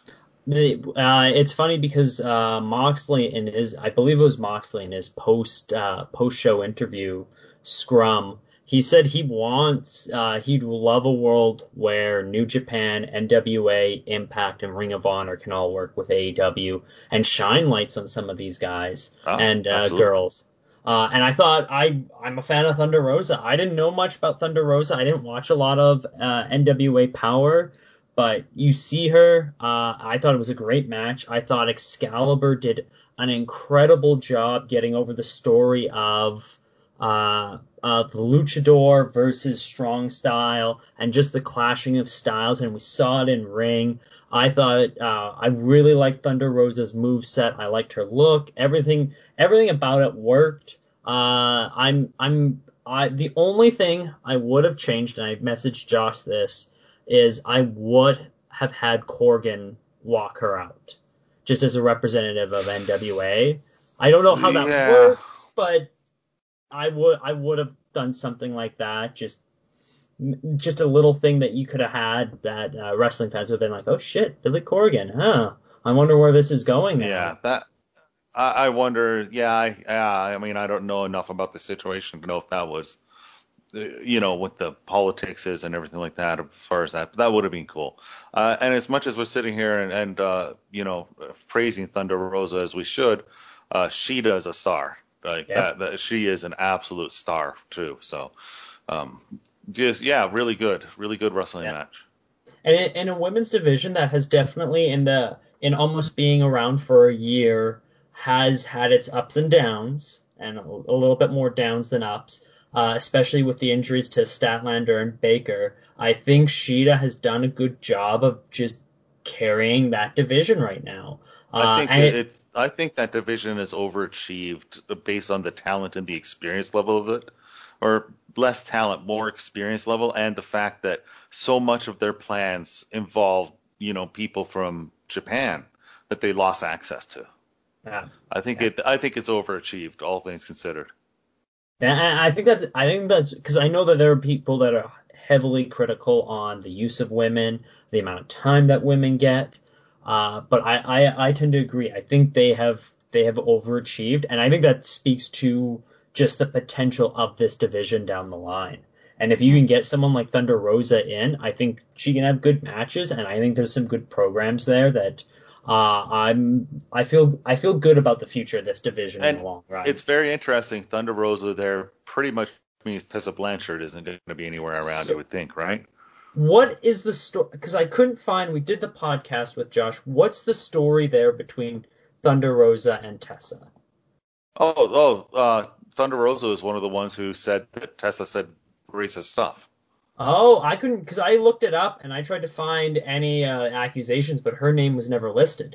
Uh, it's funny because uh, Moxley in his, I believe it was Moxley in his post uh, post show interview scrum, he said he wants, uh, he'd love a world where New Japan, N W A, Impact, and Ring of Honor can all work with A E W and shine lights on some of these guys Oh, and uh, absolutely. girls. Uh, and I thought I I'm a fan of Thunder Rosa. I didn't know much about Thunder Rosa. I didn't watch a lot of uh, N W A Power. But you see her, uh, I thought it was a great match. I thought Excalibur did an incredible job getting over the story of uh, uh, the luchador versus strong style and just the clashing of styles, and we saw it in ring. I thought uh, I really liked Thunder Rosa's moveset. I liked her look. Everything, everything about it worked. Uh, I'm, I'm, I. The only thing I would have changed, and I messaged Josh this, is I would have had Corgan walk her out, just as a representative of N W A. I don't know how that Yeah. works, but I would I would have done something like that. Just just a little thing that you could have had that uh, wrestling fans would have been like, oh shit, Billy Corgan, huh? I wonder where this is going now. Yeah, that I, I wonder. Yeah, I, yeah. I mean, I don't know enough about the situation to know if that was, uh, you know, what the politics is and everything like that as far as that. But that would have been cool. Uh, and as much as we're sitting here and, and uh, you know, praising Thunder Rosa as we should, uh, Shida is a star. Like Yeah. that, that, she is an absolute star too. So, um, just yeah, really good, really good wrestling Yeah. match. And in, in a women's division that has definitely, in the in almost being around for a year, has had its ups and downs, and a, a little bit more downs than ups, uh, especially with the injuries to Statlander and Baker. I think Shida has done a good job of just carrying that division right now. Uh, I think and it, it, it. I think that division is overachieved based on the talent and the experience level of it, or less talent, more experience level, and the fact that so much of their plans involve, you know, people from Japan that they lost access to. yeah. I think it. I think it's overachieved, all things considered. And I think that's I think that's because I know that there are people that are heavily critical on the use of women, the amount of time that women get. Uh, but I, I, I tend to agree. I think they have they have overachieved, and I think that speaks to just the potential of this division down the line. And if you can get someone like Thunder Rosa in, I think she can have good matches, and I think there's some good programs there that uh, I'm I feel I feel good about the future of this division in And the long run. it's very interesting. Thunder Rosa there pretty much means Tessa Blanchard isn't going to be anywhere around, So- you would think, right? What is the story? Because I couldn't find. We did the podcast with Josh. What's the story there between Thunder Rosa and Tessa? Oh, oh, uh, Thunder Rosa is one of the ones who said that Tessa said racist stuff. Oh, I couldn't because I looked it up and I tried to find any uh, accusations, but her name was never listed.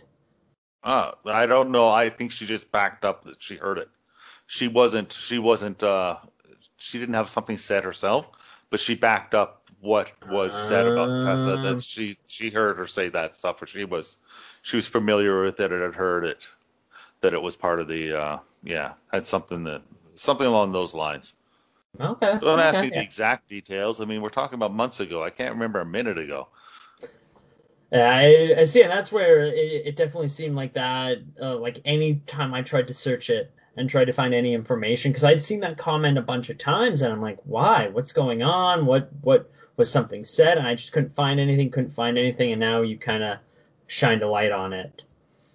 Uh, I don't know. I think she just backed up that she heard it. She wasn't. She wasn't. Uh, she didn't have something said herself, but she backed up what was said about Tessa. Um. That she she heard her say that stuff, or she was she was familiar with it and had heard it. That it was part of the. Uh, yeah, had something that something along those lines. Okay. Don't ask okay, me the yeah. exact details. I mean, we're talking about months ago. I can't remember a minute ago. Yeah, I, I see, and that's where it, it definitely seemed like that. Uh, like any time I tried to search it and tried to find any information, because I'd seen that comment a bunch of times, and I'm like, why? What's going on? What what was something said? And I just couldn't find anything. Couldn't find anything, and now you kind of shined a light on it.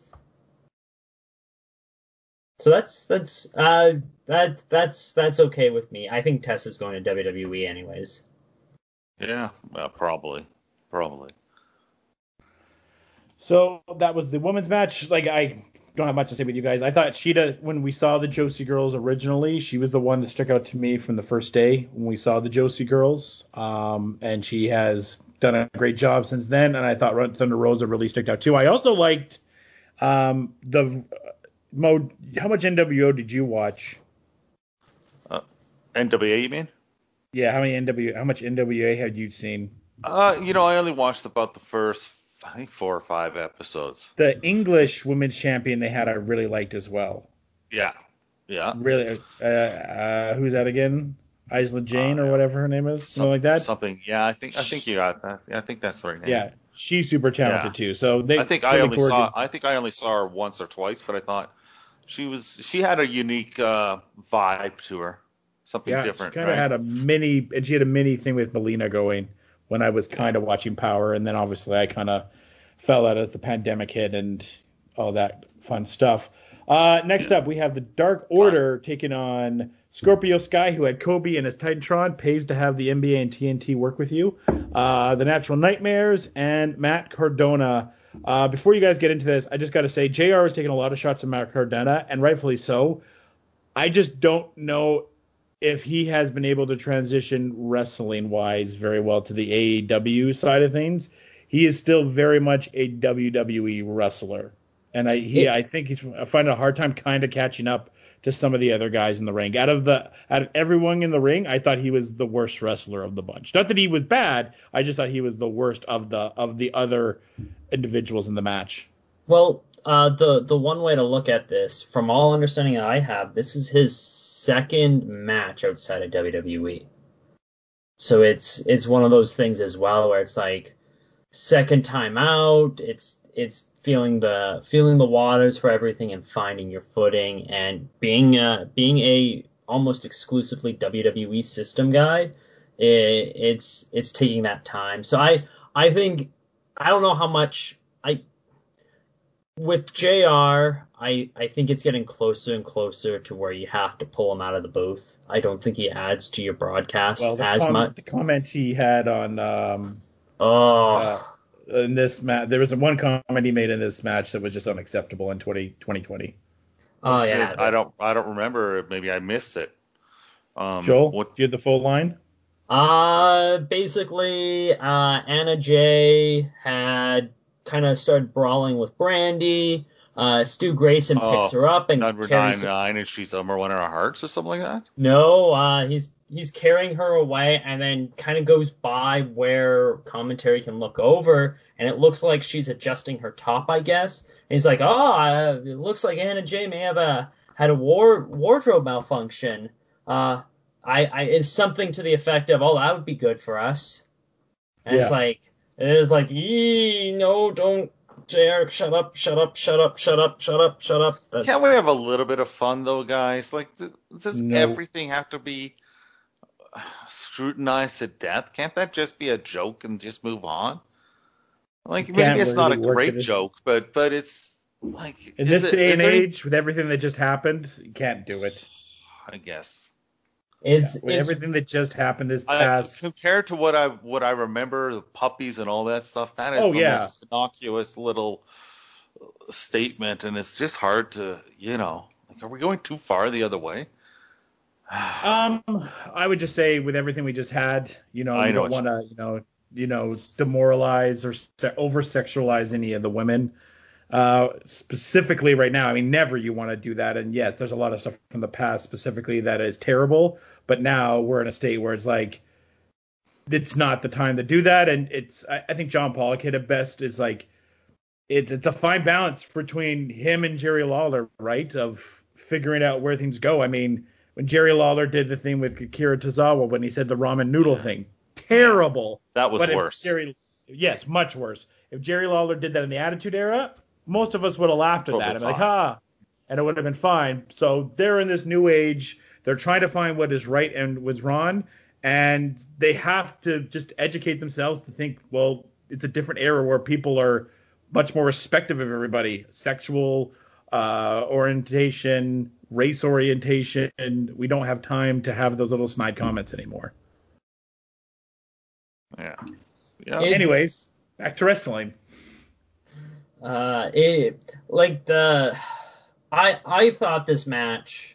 So that's that's uh that that's that's okay with me. I think Tessa's going to W W E anyways. Yeah, well, probably, probably. So that was the women's match. Like I, don't have much to say with you guys. I thought Sheeta, when we saw the Josie Girls originally, she was the one that stuck out to me from the first day when we saw the Josie Girls. Um, and she has done a great job since then. And I thought Thunder Rosa really stuck out too. I also liked um, the Mo. How much N W O did you watch? Uh, N W A, you mean? Yeah, how many N W? How much N W A had you seen? Uh, you know, I only watched about the first, I think, four or five episodes. The English women's champion they had, I really liked as well. Yeah, yeah. Really, uh, uh, who's that again? Isla Jane Uh, or whatever her name is, Some, something like that. Something. Yeah, I think I think you got that. I think that's the right name. Yeah, she's super talented Yeah. too. So they. I think really I only forward saw. to- I think I only saw her once or twice, but I thought she was. She had a unique uh, vibe to her. Something yeah, different. she kind of right? had a mini, and she had a mini thing with Melina going when I was kind of watching Power, and then obviously I kind of fell out as the pandemic hit and all that fun stuff. Uh, next up, we have the Dark Order taking on Scorpio Sky, who had Kobe in his Titantron, pays to have the N B A and T N T work with you. Uh, the Natural Nightmares and Matt Cardona. Uh, before you guys get into this, I just got to say, J R is taking a lot of shots at Matt Cardona, and rightfully so. I just don't know if he has been able to transition wrestling-wise very well to the A E W side of things. He is still very much a W W E wrestler. And I he, It- I think he's I find a hard time kind of catching up to some of the other guys in the ring. Out of the out of everyone in the ring, I thought he was the worst wrestler of the bunch. Not that he was bad, I just thought he was the worst of the of the other individuals in the match. Well, uh, the the one way to look at this, from all understanding that I have, this is his second match outside of W W E. So it's it's one of those things as well where it's like second time out. It's it's feeling the feeling the waters for everything and finding your footing, and being uh being a almost exclusively W W E system guy. It, it's it's taking that time. So I I think I don't know how much I. With J R, I, I think it's getting closer and closer to where you have to pull him out of the booth. I don't think he adds to your broadcast Well, the, as com- much. the comments he had on um, Oh, uh, in this match, there was one comment he made in this match that was just unacceptable in twenty twenty. oh yeah. I don't. I don't remember. Maybe I missed it. Um, Joel, What? do you have the full line? Uh, basically, uh, Anna Jay had kind of started brawling with Brandy. Uh, Stu Grayson Oh, picks her up and Number carries nine nine, and she's number one in our hearts or something like that. No, uh, he's he's carrying her away and then kind of goes by where commentary can look over, and it looks like she's adjusting her top, I guess. And he's like, "Oh, uh, it looks like Anna Jay may have a had a war wardrobe malfunction. Uh, I, I it's something to the effect of, oh, that would be good for us." And it's Yeah. like it is like, "Ee, no, don't, J R, shut up, shut up, shut up, shut up, shut up, shut up." That- Can't we have a little bit of fun though, guys? Like, th- does No. everything have to be scrutinized to death? Can't that just be a joke and just move on? Like, You maybe can't it's not a really work great it. joke, but but it's like In is this it- day is and there any- age, with everything that just happened, you can't do it. I guess. It's, With it's everything that just happened this I, past. compared to what I what I remember, the puppies and all that stuff, that is Oh, the yeah. most innocuous little statement, and it's just hard to, you know, like, are we going too far the other way? Um, I would just say with everything we just had, you know, I you know don't what want to, you know, you know, demoralize or se- over sexualize any of the women. Uh, specifically right now, I mean, never you want to do that. And yes, there's a lot of stuff from the past specifically that is terrible. But now we're in a state where it's like, it's not the time to do that. And it's, I, I think John Pollock hit it best. Is like, it's it's a fine balance between him and Jerry Lawler, right? Of figuring out where things go. I mean, when Jerry Lawler did the thing with Akira Tozawa, when he said the ramen noodle thing, terrible. That was But if worse. Jerry, yes, much worse. If Jerry Lawler did that in the Attitude Era, most of us would have laughed at Totally that and be like, fine. ha, and it would have been fine. So they're in this new age. They're trying to find what is right and what's wrong, and they have to just educate themselves to think, well, it's a different era where people are much more respectful of everybody, sexual uh, orientation, race orientation. We don't have time to have those little snide comments anymore. Yeah. Yeah. It- Anyways, back to wrestling. Uh, it like the I I thought this match.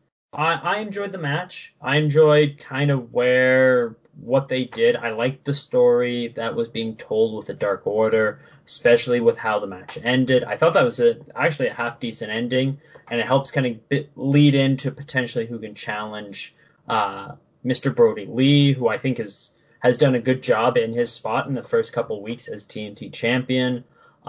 I I enjoyed the match. I enjoyed kind of where what they did. I liked the story that was being told with the Dark Order, especially with how the match ended. I thought that was a, actually a half decent ending, and it helps kind of bit, lead into potentially who can challenge uh, Mister Brody Lee, who I think is has done a good job in his spot in the first couple of weeks as T N T champion. Uh,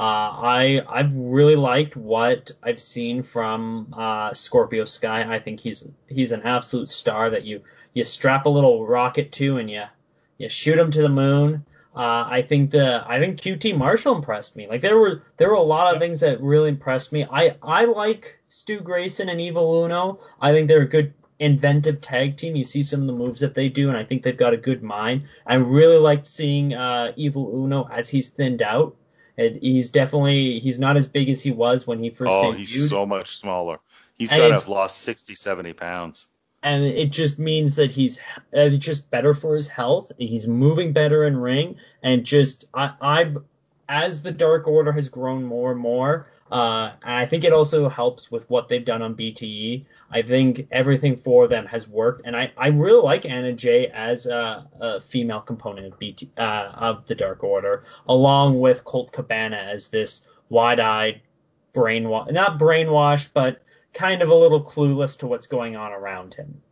I I've really liked what I've seen from uh, Scorpio Sky. I think he's he's an absolute star that you you strap a little rocket to and you you shoot him to the moon. Uh, I think the I think Q T Marshall impressed me. Like there were there were a lot of things that really impressed me. I I like Stu Grayson and Evil Uno. I think they're a good inventive tag team. You see some of the moves that they do, and I think they've got a good mind. I really liked seeing uh, Evil Uno as he's thinned out. And he's definitely he's not as big as he was when he first oh, debuted. He's so much smaller. He's And got to it's- have lost sixty, seventy pounds. And it just means that he's uh, just better for his health. He's moving better in ring, and just I, I've as the Dark Order has grown more and more. Uh, and I think it also helps with what they've done on B T E. I think everything for them has worked, and I, I really like Anna Jay as a, a female component of B T uh, of the Dark Order, along with Colt Cabana as this wide-eyed brainwash, not brainwashed, but kind of a little clueless to what's going on around him.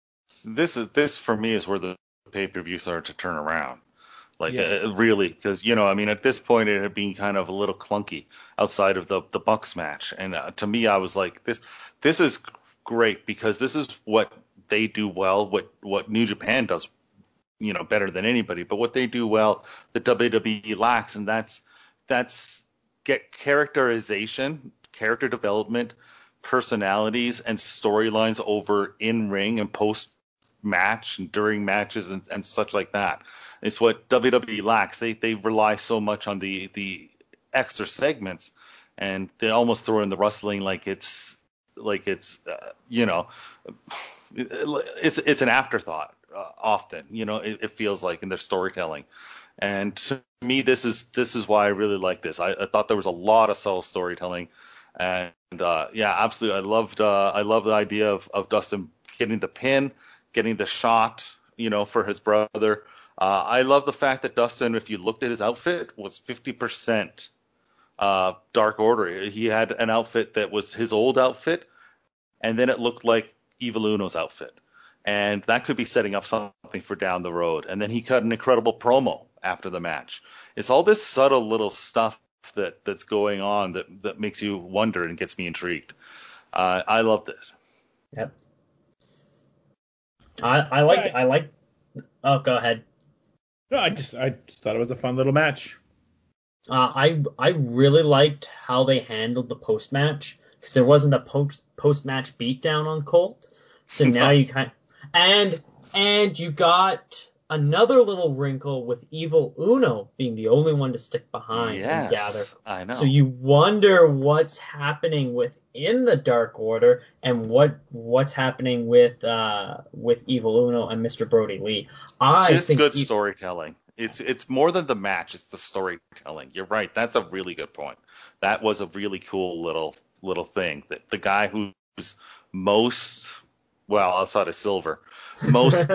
This is this for me is where the pay-per-view started to turn around. Like Yeah. uh, really, because you know, I mean, at this point it had been kind of a little clunky outside of the the Bucks match, and uh, to me, I was like, this this is great because this is what they do well, what what New Japan does, you know, better than anybody. But what they do well, the W W E lacks, and that's that's get characterization, character development, personalities, and storylines over in ring and post match and during matches and, and such like that. It's what W W E lacks. They they rely so much on the the extra segments, and they almost throw in the wrestling like it's like it's uh, you know it's it's an afterthought uh, often. You know, it, it feels like in their storytelling. And to me, this is this is why I really like this. I, I thought there was a lot of subtle storytelling, and uh, yeah, absolutely, I loved uh, I love the idea of, of Dustin getting the pin, getting the shot, you know, for his brother. Uh, I love the fact that Dustin, if you looked at his outfit, was fifty percent uh, Dark Order. He had an outfit that was his old outfit, and then it looked like Evil Uno's outfit. And that could be setting up something for down the road. And then he cut an incredible promo after the match. It's all this subtle little stuff that, that's going on that, that makes you wonder and gets me intrigued. Uh, I loved it. Yep. I I like Right. I like. Oh, go ahead. No, I just I just thought it was a fun little match. Uh, I I really liked how they handled the post match because there wasn't a post post match beatdown on Colt. So now you kind and and you got another little wrinkle with Evil Uno being the only one to stick behind and gather. Yes, I know. So you wonder what's happening within the Dark Order and what what's happening with uh with Evil Uno and Mister Brody Lee. I Just think good E- storytelling. It's it's more than the match. It's the storytelling. You're right. That's a really good point. That was a really cool little little thing. That the guy who's most well outside of Silver, most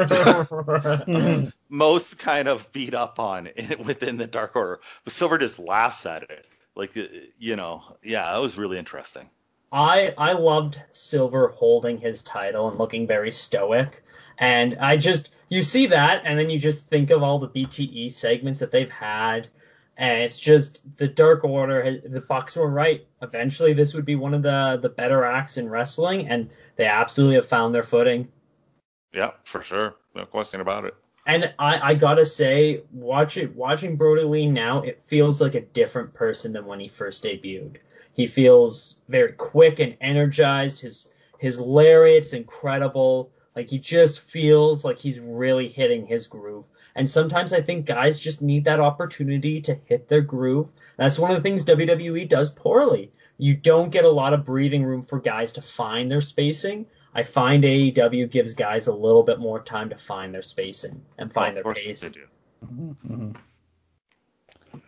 most kind of beat up on in, within the Dark Order, but Silver just laughs at it. Like you know, yeah, that was really interesting. I I loved Silver holding his title and looking very stoic. And I just you see that and then you just think of all the B T E segments that they've had, and it's just the Dark Order. The Bucks were right. Eventually, this would be one of the the better acts in wrestling, and they absolutely have found their footing. Yeah, for sure, no question about it. And I, I gotta say, watch it, watching Brody Lee now, it feels like a different person than when he first debuted. He feels very quick and energized. His his lariat's incredible. Like he just feels like he's really hitting his groove. And sometimes I think guys just need that opportunity to hit their groove. That's one of the things W W E does poorly. You don't get a lot of breathing room for guys to find their spacing. I find A E W gives guys a little bit more time to find their spacing and find Oh, of their course pace. they do. Mm-hmm.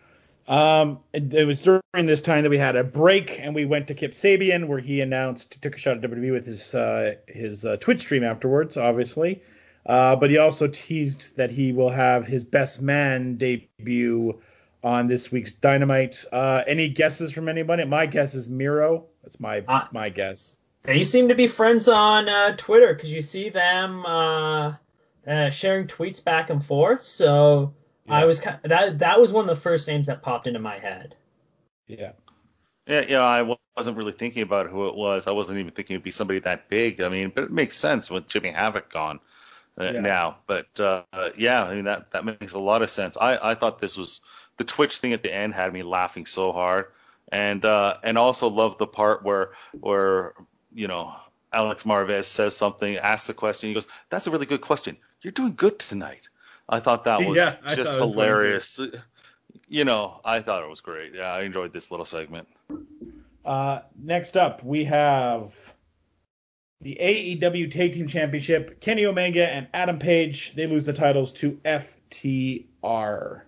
Um, it, it was during this time that we had a break, and we went to Kip Sabian, where he announced, took a shot at W W E with his uh, his uh, Twitch stream afterwards, obviously. Uh, but he also teased that he will have his Best Man debut on this week's Dynamite. Uh, any guesses from anybody? My guess is Miro. That's my Uh, my guess. They seem to be friends on uh, Twitter because you see them uh, uh, sharing tweets back and forth. So Yeah. I was kind that that was one of the first names that popped into my head. Yeah. Yeah, yeah, I wasn't really thinking about who it was. I wasn't even thinking it'd be somebody that big. I mean, but it makes sense with Jimmy Havoc gone uh, Yeah. now. But uh, yeah, I mean that that makes a lot of sense. I, I thought this was the Twitch thing at the end had me laughing so hard, and uh, and also loved the part where where you know Alex Marvez says something, asks a question, he goes, "That's a really good question. You're doing good tonight." I thought that was Yeah, I just thought it was funny, too. hilarious. You know, I thought it was great. Yeah, I enjoyed this little segment. Uh, next up, we have the A E W Tag Team Championship. Kenny Omega and Adam Page, they lose the titles to F T R.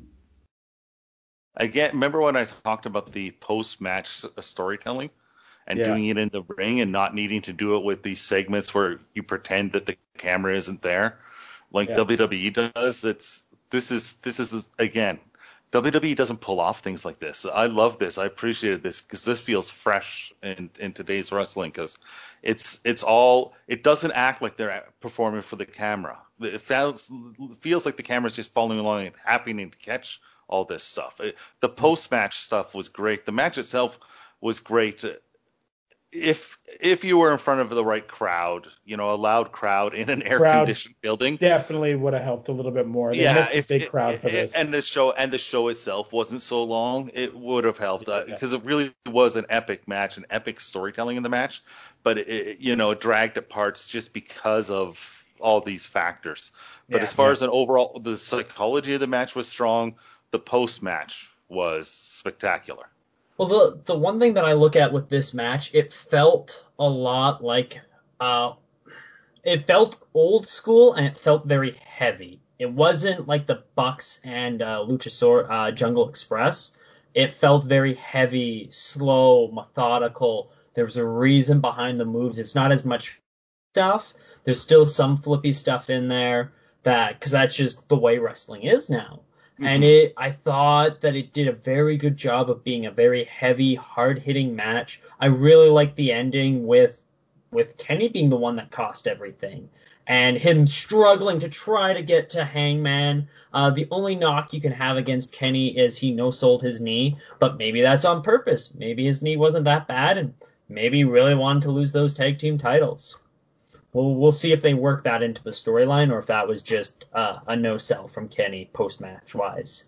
Again, remember when I talked about the post-match s- storytelling and Yeah. doing it in the ring and not needing to do it with these segments where you pretend that the camera isn't there, like Yeah. W W E does? It's this is this is the, again, W W E doesn't pull off things like this. I love this. I appreciated this because this feels fresh in, in today's wrestling because it's it's all it doesn't act like they're performing for the camera. It feels feels like the camera's just following along and happening to catch all this stuff. It, the post-match stuff was great. The match itself was great. If if you were in front of the right crowd, you know, a loud crowd in an air-conditioned building, Definitely would have helped a little bit more. They yeah, missed a if big it- crowd for it- this. and the show and the show itself wasn't so long, it would have helped Yeah. because it really was an epic match, an epic storytelling in the match. But it, it, you know, it dragged at parts just because of all these factors. But Yeah, as far yeah. as an overall, the psychology of the match was strong. The post match was spectacular. Well, the the one thing that I look at with this match, it felt a lot like uh, it felt old school and it felt very heavy. It wasn't like the Bucks and uh, Luchasaur uh, Jungle Express. It felt very heavy, slow, methodical. There was a reason behind the moves. It's not as much stuff. There's still some flippy stuff in there that because that's just the way wrestling is now. And it, I thought that it did a very good job of being a very heavy, hard-hitting match. I really liked the ending with with Kenny being the one that cost everything, and him struggling to try to get to Hangman. Uh, the only knock you can have against Kenny is he no-sold his knee, but maybe that's on purpose. Maybe his knee wasn't that bad, and maybe he really wanted to lose those tag team titles. We'll, we'll see if they work that into the storyline or if that was just uh, a no-sell from Kenny post-match wise.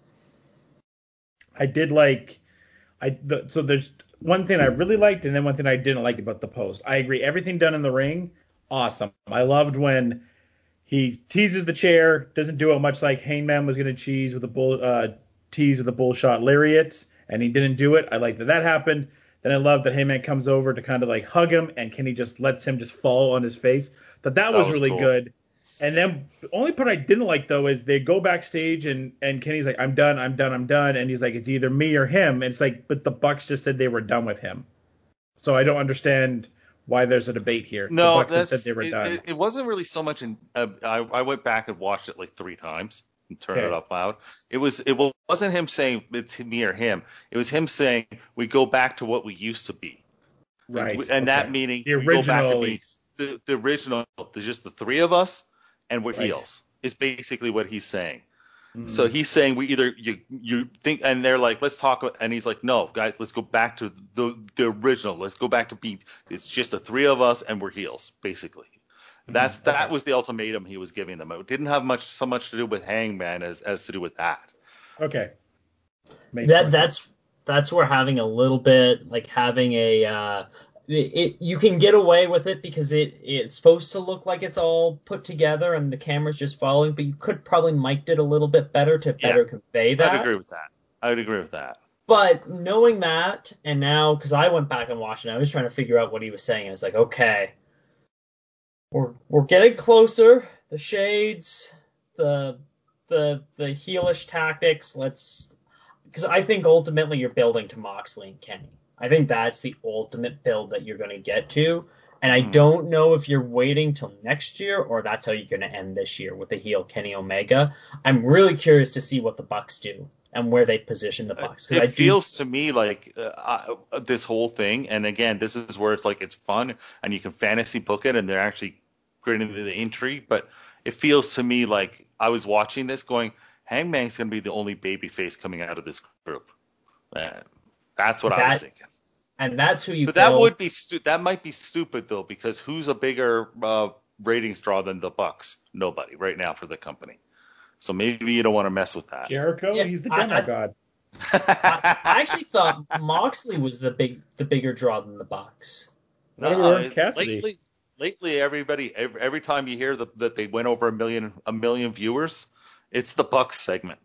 I did like, I the, so there's one thing I really liked and then one thing I didn't like about the post. I agree, everything done in the ring, awesome. I loved when he teases the chair, doesn't do it much like Hangman was going to cheese with a bull, uh, tease with a bullshot lariat, and he didn't do it. I like that that happened. Then I love that Heyman comes over to kind of like hug him, and Kenny just lets him just fall on his face. That that, That was, was really cool. good. And then the only part I didn't like though is they go backstage and and Kenny's like, I'm done, I'm done, I'm done, and he's like, it's either me or him. And it's like, but the Bucks just said they were done with him, so I don't understand why there's a debate here. No, the Bucks had that's said they were it, done. It, it wasn't really so much in. Uh, I I went back and watched it like three times and turned Okay. it up loud. It was it wasn't him saying it's me or him. It was him saying we go back to what we used to be. Right. And, and that okay. meaning the we go back to original. being the, the original, there's just the three of us, and we're Right. heels. Is basically what he's saying. Mm. So he's saying we either you you think, and they're like, let's talk, about, and he's like, no, guys, let's go back to the the original. Let's go back to being. It's just the three of us, and we're heels, basically. That's okay. that was the ultimatum he was giving them. It didn't have much so much to do with Hangman as as to do with that. Okay. Makes That more that's sense. that's where having a little bit like having a uh, it, it you can get away with it because it it's supposed to look like it's all put together and the camera's just following, but you could probably mic'd it a little bit better to Yeah. better convey that. I'd agree with that. I'd agree with that. But knowing that, and now because I went back and watched it, I was trying to figure out what he was saying. I was like, okay, we're we're getting closer. The shades, the the the heelish tactics. Let's. because I think ultimately you're building to Moxley and Kenny. I think that's the ultimate build that you're going to get to. And I don't know if you're waiting till next year or that's how you're going to end this year with the heel Kenny Omega. I'm really curious to see what the Bucks do and where they position the Bucks. It I feels to me like uh, uh, this whole thing, and again, this is where it's like it's fun and you can fantasy book it and they're actually creating the intrigue. But it feels to me like I was watching this going, Hangman's going to be the only babyface coming out of this group. Uh, that's what that, I was thinking. And that's who you. But build. that would be stu- that might be stupid though, because who's a bigger uh, ratings draw than the Bucks? Nobody right now for the company. So maybe you don't want to mess with that. Jericho, Yeah, he's the I- demo I- god. I, I actually thought Moxley was the big, the bigger draw than the Bucks. What about No, Orange Cassidy? Lately, lately, everybody, every, every time you hear the, that they went over a million, a million viewers, it's the Bucks segment.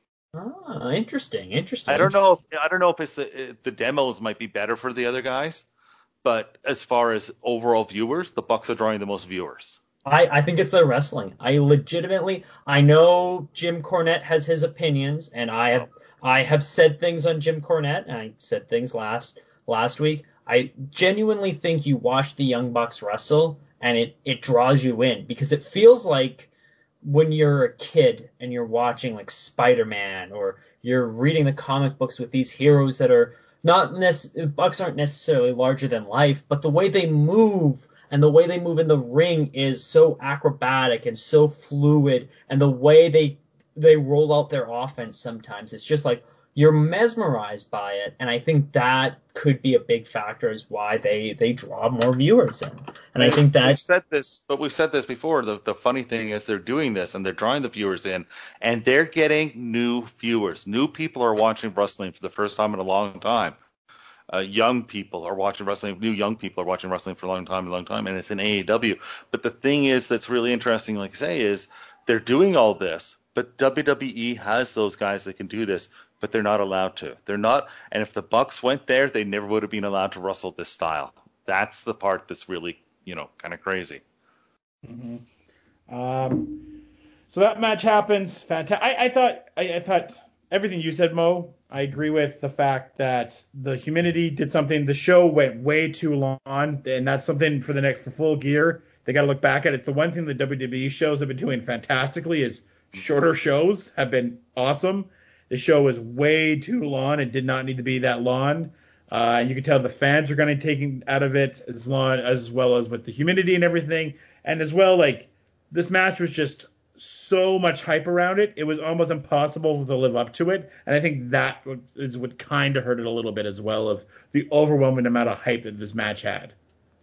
Ah, interesting, interesting. I don't know. If, I don't know if it's the, the demos might be better for the other guys, but as far as overall viewers, the Bucks are drawing the most viewers. I, I think it's their wrestling. I legitimately, I know Jim Cornette has his opinions, and I have, I have said things on Jim Cornette, and I said things last last week. I genuinely think you watch the Young Bucks wrestle, and it, it draws you in because it feels like when you're a kid and you're watching like Spider-Man or you're reading the comic books with these heroes that are not nec- Bucks aren't necessarily larger than life, but the way they move and the way they move in the ring is so acrobatic and so fluid, and the way they they roll out their offense sometimes, it's just like you're mesmerized by it, and I think that could be a big factor as why they, they draw more viewers in. And I think that we've said this, but we've said this before. The the funny thing is they're doing this and they're drawing the viewers in, and they're getting new viewers. New people are watching wrestling for the first time in a long time. Uh, young people are watching wrestling. New young people are watching wrestling for a long time, a long time, and it's in A E W. But the thing is that's really interesting, like I say, is they're doing all this, but W W E has those guys that can do this, but they're not allowed to. They're not, and if the Bucks went there, they never would have been allowed to wrestle this style. That's the part that's really, you know, kind of crazy. Mm-hmm. Um, so that match happens. Fantastic. I, I thought, I, I thought everything you said, Mo. I agree with the fact that the humidity did something. The show went way too long, and that's something for the next for Full Gear. They got to look back at it. It's the one thing the W W E shows have been doing fantastically is shorter shows have been awesome. The show was way too long. It did not need to be that long. Uh, you can tell the fans are going to take it out of it as long as well as with the humidity and everything. And as well, like this match was just so much hype around it. It was almost impossible to live up to it. And I think that is what kind of hurt it a little bit as well, of the overwhelming amount of hype that this match had.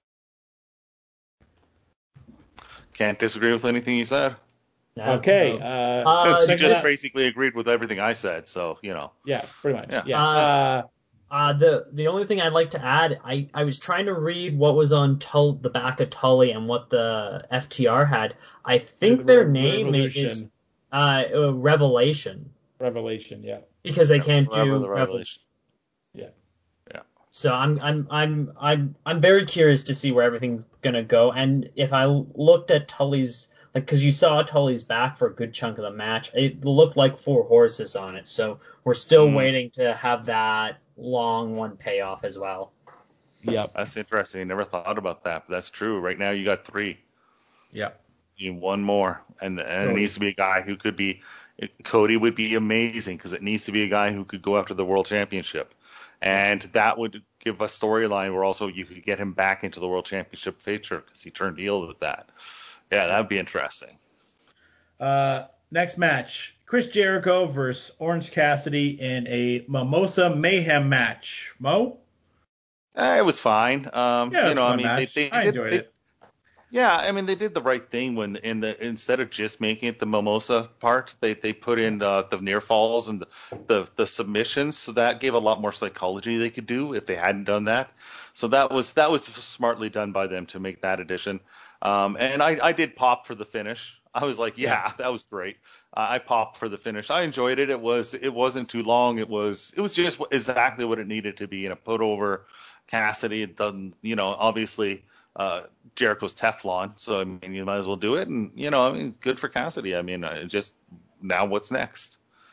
Can't disagree with anything you said. No, Okay. no. Uh, Uh, Since you second just up- basically agreed with everything I said, so, you know. yeah, pretty much. Yeah. Yeah. Uh, Uh, Uh, the the only thing I'd like to add, I, I was trying to read what was on Tull, the back of Tully and what the F T R had. I think The their Re- name Revolution. is uh, uh, Revelation Revelation. Yeah. because they can't Whatever do the Revel- revelation. Yeah. Yeah. So I'm I'm I'm I'm I'm very curious to see where everything's gonna go. And if I looked at Tully's, like, because you saw Tully's back for a good chunk of the match, it looked like four horses on it. So we're still Mm. waiting to have that long one payoff as well. Yep. That's interesting. I never thought about that, but that's true. Right now you got three. Yep. You need one more, and, and it Cody. needs to be a guy who could be. Cody would be amazing because it needs to be a guy who could go after the world championship, and that would give a storyline where also you could get him back into the world championship picture because he turned heel with that. Yeah, that would be interesting. Uh, next match: Chris Jericho versus Orange Cassidy in a Mimosa Mayhem match. Mo? Eh, it was fine. Um, Yeah, it you was know, a I fun mean, match. they, they I did, enjoyed they, it. Yeah, I mean, they did the right thing when in the instead of just making it the mimosa part, they they put in uh, the near falls and the, the the submissions, so that gave a lot more psychology they could do if they hadn't done that. So that was that was smartly done by them to make that addition. Um, and I I did pop for the finish. I was like, yeah, that was great. Uh, I popped for the finish. I enjoyed it. It was it wasn't too long. It was it was just exactly what it needed to be. You know, put over Cassidy. It doesn't, you know, obviously. Uh, Jericho's Teflon, so I mean, you might as well do it, and you know, I mean, good for Cassidy. I mean, uh, just now, what's next?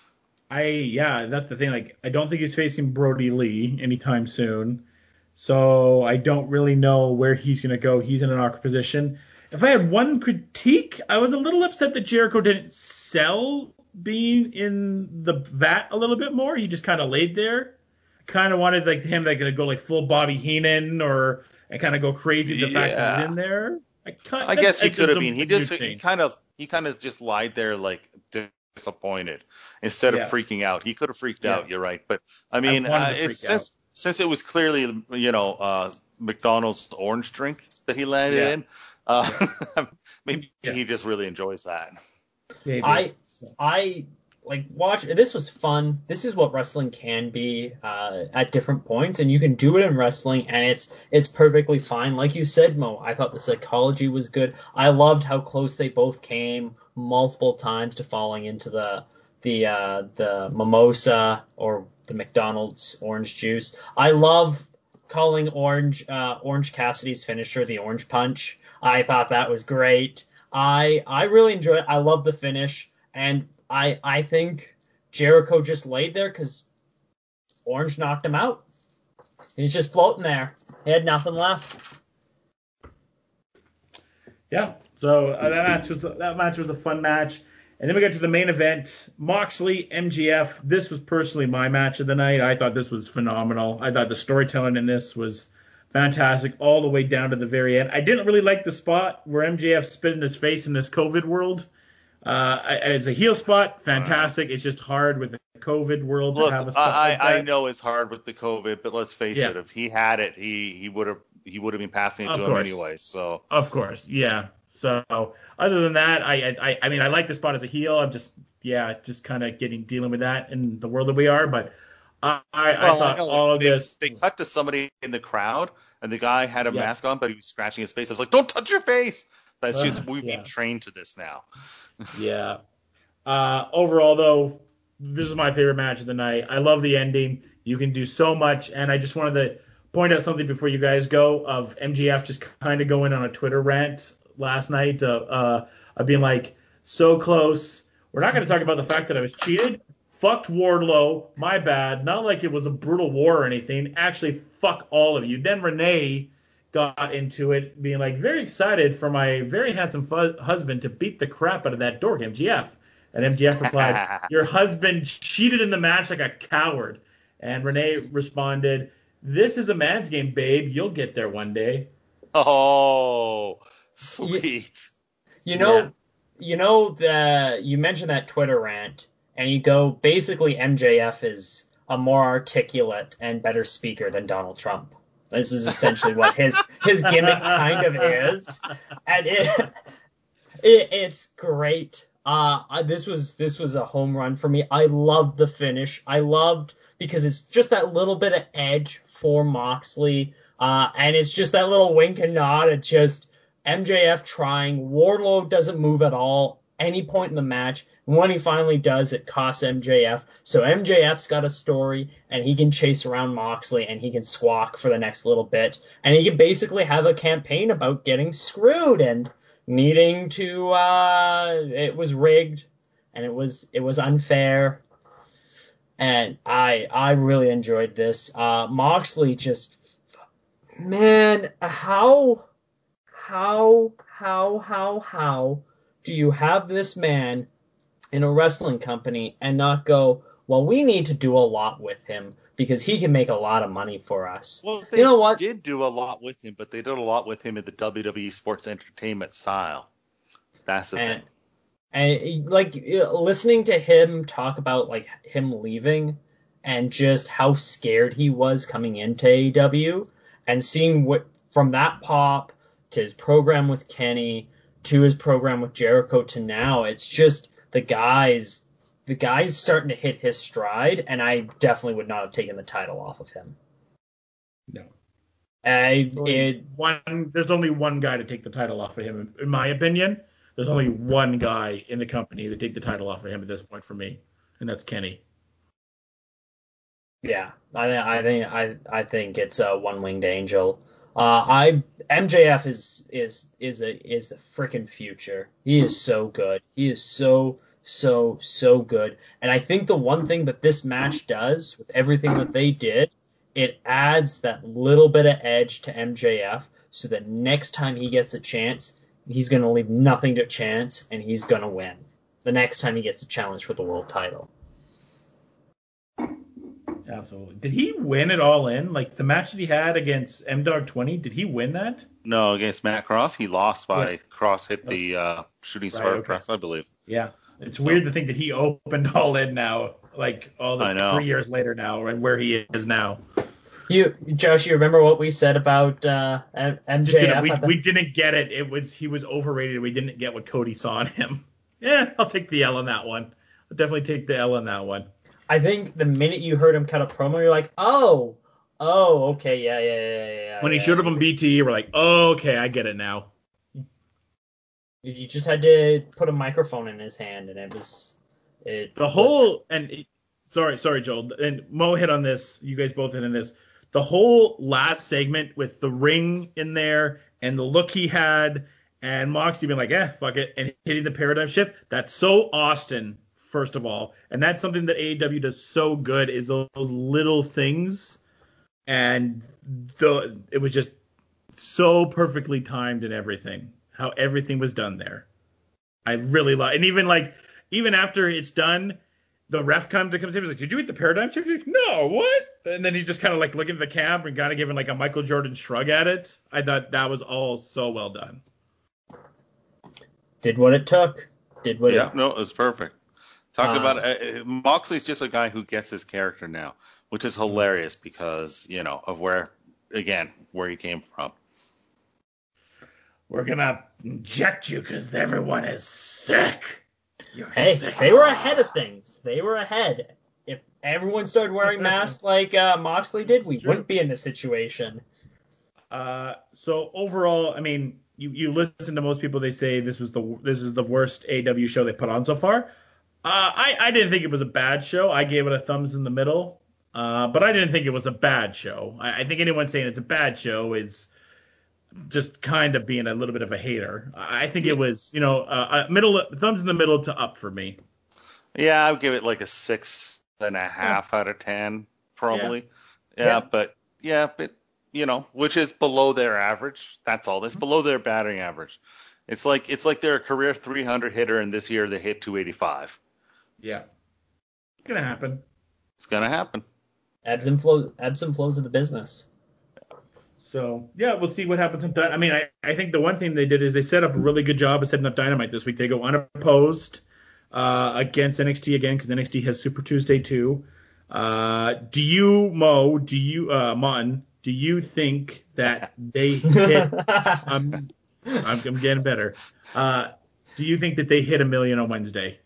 I yeah, that's the thing. Like, I don't think he's facing Brody Lee anytime soon, so I don't really know where he's gonna go. He's in an awkward position. If I had one critique, I was a little upset that Jericho didn't sell being in the vat a little bit more. He just kind of laid there. Kind of wanted like him like to go like full Bobby Heenan or and kind of go crazy the fact that he's Yeah. in there. I, kind, I guess he that's could have a- been. He a just good he thing. kind of he kind of just lied there like disappointed instead Yeah. of freaking out. He could have freaked Yeah. out. You're right, but I mean, wanted uh, to freak it's, since since it was clearly you know uh, McDonald's orange drink that he landed Yeah. in, uh, maybe Yeah. he just really enjoys that. Maybe. I So, I like watch. This was fun. This is what wrestling can be uh, at different points, and you can do it in wrestling, and it's it's perfectly fine. Like you said, Mo, I thought the psychology was good. I loved how close they both came multiple times to falling into the the uh, the mimosa or the McDonald's orange juice. I love calling Orange uh, Orange Cassidy's finisher the Orange Punch. I thought that was great. I I really enjoyed it. I love the finish. And I I think Jericho just laid there because Orange knocked him out. He's just floating there. He had nothing left. yeah. So uh, that match was that match was a fun match. And then we got to the main event, Moxley, M G F. This was personally my match of the night. I thought this was phenomenal. I thought the storytelling in this was fantastic all the way down to the very end. I didn't really like the spot where M J F spit in his face in this COVID world. Uh, it's a heel spot, fantastic. It's just hard with the COVID world Look, to have a spot I, like that. I know it's hard with the COVID, but let's face Yeah. it, if he had it, he he would have he would have been passing it Of to course. him anyway. So Of course, yeah. So other than that, I I I mean I like the spot as a heel. I'm just yeah, just kind of getting dealing with that in the world that we are. But I I, Well, I thought know, all of they, this. They cut to somebody in the crowd, and the guy had a Yeah. mask on, but he was scratching his face. I was like, "Don't touch your face." That's just Uh, we've yeah. been trained to this now. Yeah. Uh, overall, though, this is my favorite match of the night. I love the ending. You can do so much, and I just wanted to point out something before you guys go of M J F just kind of going on a Twitter rant last night uh, uh, of being like, so close. We're not going to talk about the fact that I was cheated. Fucked Wardlow. My bad. Not like it was a brutal war or anything. Actually, fuck all of you. Then Renee got into it, being like, very excited for my very handsome fu- husband to beat the crap out of that dork, M J F. And M J F replied, your husband cheated in the match like a coward. And Renee responded, this is a man's game, babe. You'll get there one day. Oh, sweet. You know, Yeah. you know the you mentioned that Twitter rant, and you go basically M J F is a more articulate and better speaker than Donald Trump. This is essentially what his his gimmick kind of is, and it, it it's great. Uh, I- this was this was a home run for me. I loved the finish. I loved because it's just that little bit of edge for Moxley, uh, and it's just that little wink and nod at just M J F trying. Wardlow doesn't move at all any point in the match. When he finally does, it costs M J F. So M J F's got a story, and he can chase around Moxley, and he can squawk for the next little bit, and he can basically have a campaign about getting screwed and needing to. Uh, it was rigged, and it was it was unfair, and I I really enjoyed this. Uh, Moxley just, man, how how how how how do you have this man in a wrestling company and not go, well, we need to do a lot with him because he can make a lot of money for us. Well, they You know what? did do a lot with him, but they did a lot with him in the W W E Sports Entertainment style. That's the And thing. and like listening to him talk about like him leaving and just how scared he was coming into A E W and seeing what from that pop to his program with Kenny to his program with Jericho to now, it's just the guys the guy's starting to hit his stride, and I definitely would not have taken the title off of him. No. I, There's only it, one, there's only one guy to take the title off of him, in my opinion. There's only one guy in the company to take the title off of him at this point for me, and that's Kenny. yeah, I, I think I I think it's a one-winged angel. Uh, I M J F is is is a is the freaking future. He is so good. He is so so so good. And I think the one thing that this match does with everything that they did, it adds that little bit of edge to M J F, so that next time he gets a chance, he's gonna leave nothing to chance, and he's gonna win. The next time he gets a challenge for the world title. Absolutely. Did he win it all in? Like the match that he had against M Dog twenty, did he win that? No, against Matt Cross, he lost by Yeah. Cross hit the uh, shooting Right, star okay. press, I believe. Yeah. It's So- weird to think that he opened all in now, like all I this know. three years later now, and where he is now. You, Josh, you remember what we said about uh, M- Just MJF? didn't, we, at the- we didn't get it. It was he was overrated. We didn't get what Cody saw in him. Yeah, I'll take the L on that one. I'll definitely take the L on that one. I think the minute you heard him cut a promo, you're like, oh, oh, okay, yeah, yeah, yeah, yeah. yeah When he yeah. showed up on B T E, we're like, oh, okay, I get it now. You just had to put a microphone in his hand, and it was it. The whole and it- sorry, sorry, Joel, and Mo hit on this. You guys both hit on this. The whole last segment with the ring in there and the look he had, and Moxley being like, "Eh, fuck it," and hitting the paradigm shift. That's so Austin, first of all, and that's something that A E W does so good is those, those little things, and the it was just so perfectly timed and everything. How everything was done there. I really love, and even like even after it's done, the ref comes to comes in. He's like, "Did you hit the paradigm shift?" He's like, "No, what?" And then he just kind of like looking at the camera and kind of giving like a Michael Jordan shrug at it. I thought that was all so well done. did what it took. Did what Yeah, it. no, it was perfect. Talk Uh, about uh, Moxley's just a guy who gets his character now, which is hilarious because you know of where again where he came from. We're gonna inject you because everyone is sick. You're Hey, sick. they were ahead of things. They were ahead. If everyone started wearing masks like uh, Moxley did, we It's true. wouldn't be in this situation. Uh, so overall, I mean, you, you listen to most people, they say this was the this is the worst A E W show they put on so far. Uh, I I didn't think it was a bad show. I gave it a thumbs in the middle. Uh, but I didn't think it was a bad show. I, I think anyone saying it's a bad show is just kind of being a little bit of a hater. I think it was, you know, uh, a middle thumbs in the middle to up for me. Yeah, I would give it like a six and a half out of ten, probably. Yeah, Yeah. but yeah, but you know, which is below their average. That's all. It's below their batting average. It's like it's like they're a career three hundred hitter, and this year they hit two eighty-five. Yeah, it's gonna happen. It's gonna happen. Ebbs and flows, ebbs and flows of the business. So yeah, we'll see what happens. In Dy- I mean, I, I think the one thing they did is they set up a really good job of setting up Dynamite this week. They go unopposed uh, against N X T again because N X T has Super Tuesday too. Uh, do you, Mo? Do you, uh, Martin? Do you think that they hit? um, I'm, I'm getting better. Uh, do you think that they hit a million on Wednesday?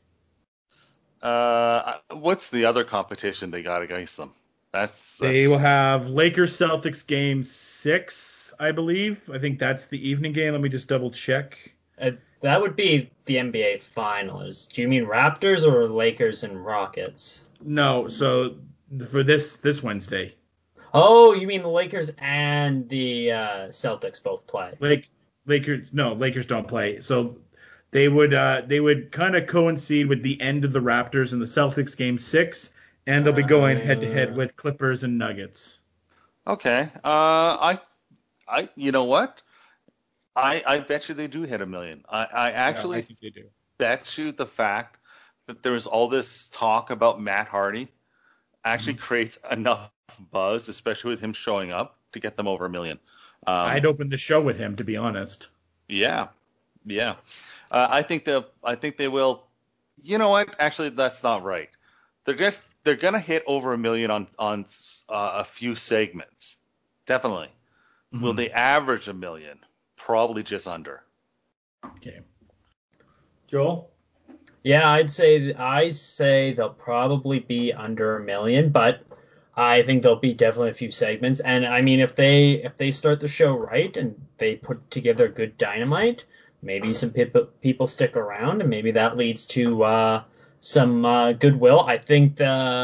Uh, what's the other competition they got against them? That's, that's They will have Lakers Celtics game six, I believe. I think that's the evening game. Let me just double check. Uh, that would be the N B A Finals. Do you mean Raptors or Lakers and Rockets? No, so for this this Wednesday, Oh, you mean the Lakers and the uh, Celtics both play? Lake Lakers no Lakers don't play. So they would uh, they would kind of coincide with the end of the Raptors and the Celtics game six, and they'll be going head to head with Clippers and Nuggets. okay. Uh, I, I, you know what? I, I bet you they do hit a million. I, I actually Yeah, I think they do. bet you the fact that there was all this talk about Matt Hardy actually Mm-hmm. creates enough buzz, especially with him showing up, to get them over a million. Um, I'd open the show with him, to be honest. yeah, yeah. Uh, I think they I think they will. You know what? Actually, that's not right. They're just they're gonna hit over a million on on uh, a few segments. Definitely. Will Mhm. they average a million? Probably just under. Okay. Joel? Yeah, I'd say I say they'll probably be under a million, but I think there'll be definitely a few segments. And I mean, if they if they start the show right and they put together good Dynamite, maybe some people people stick around, and maybe that leads to uh, some uh, goodwill. I think the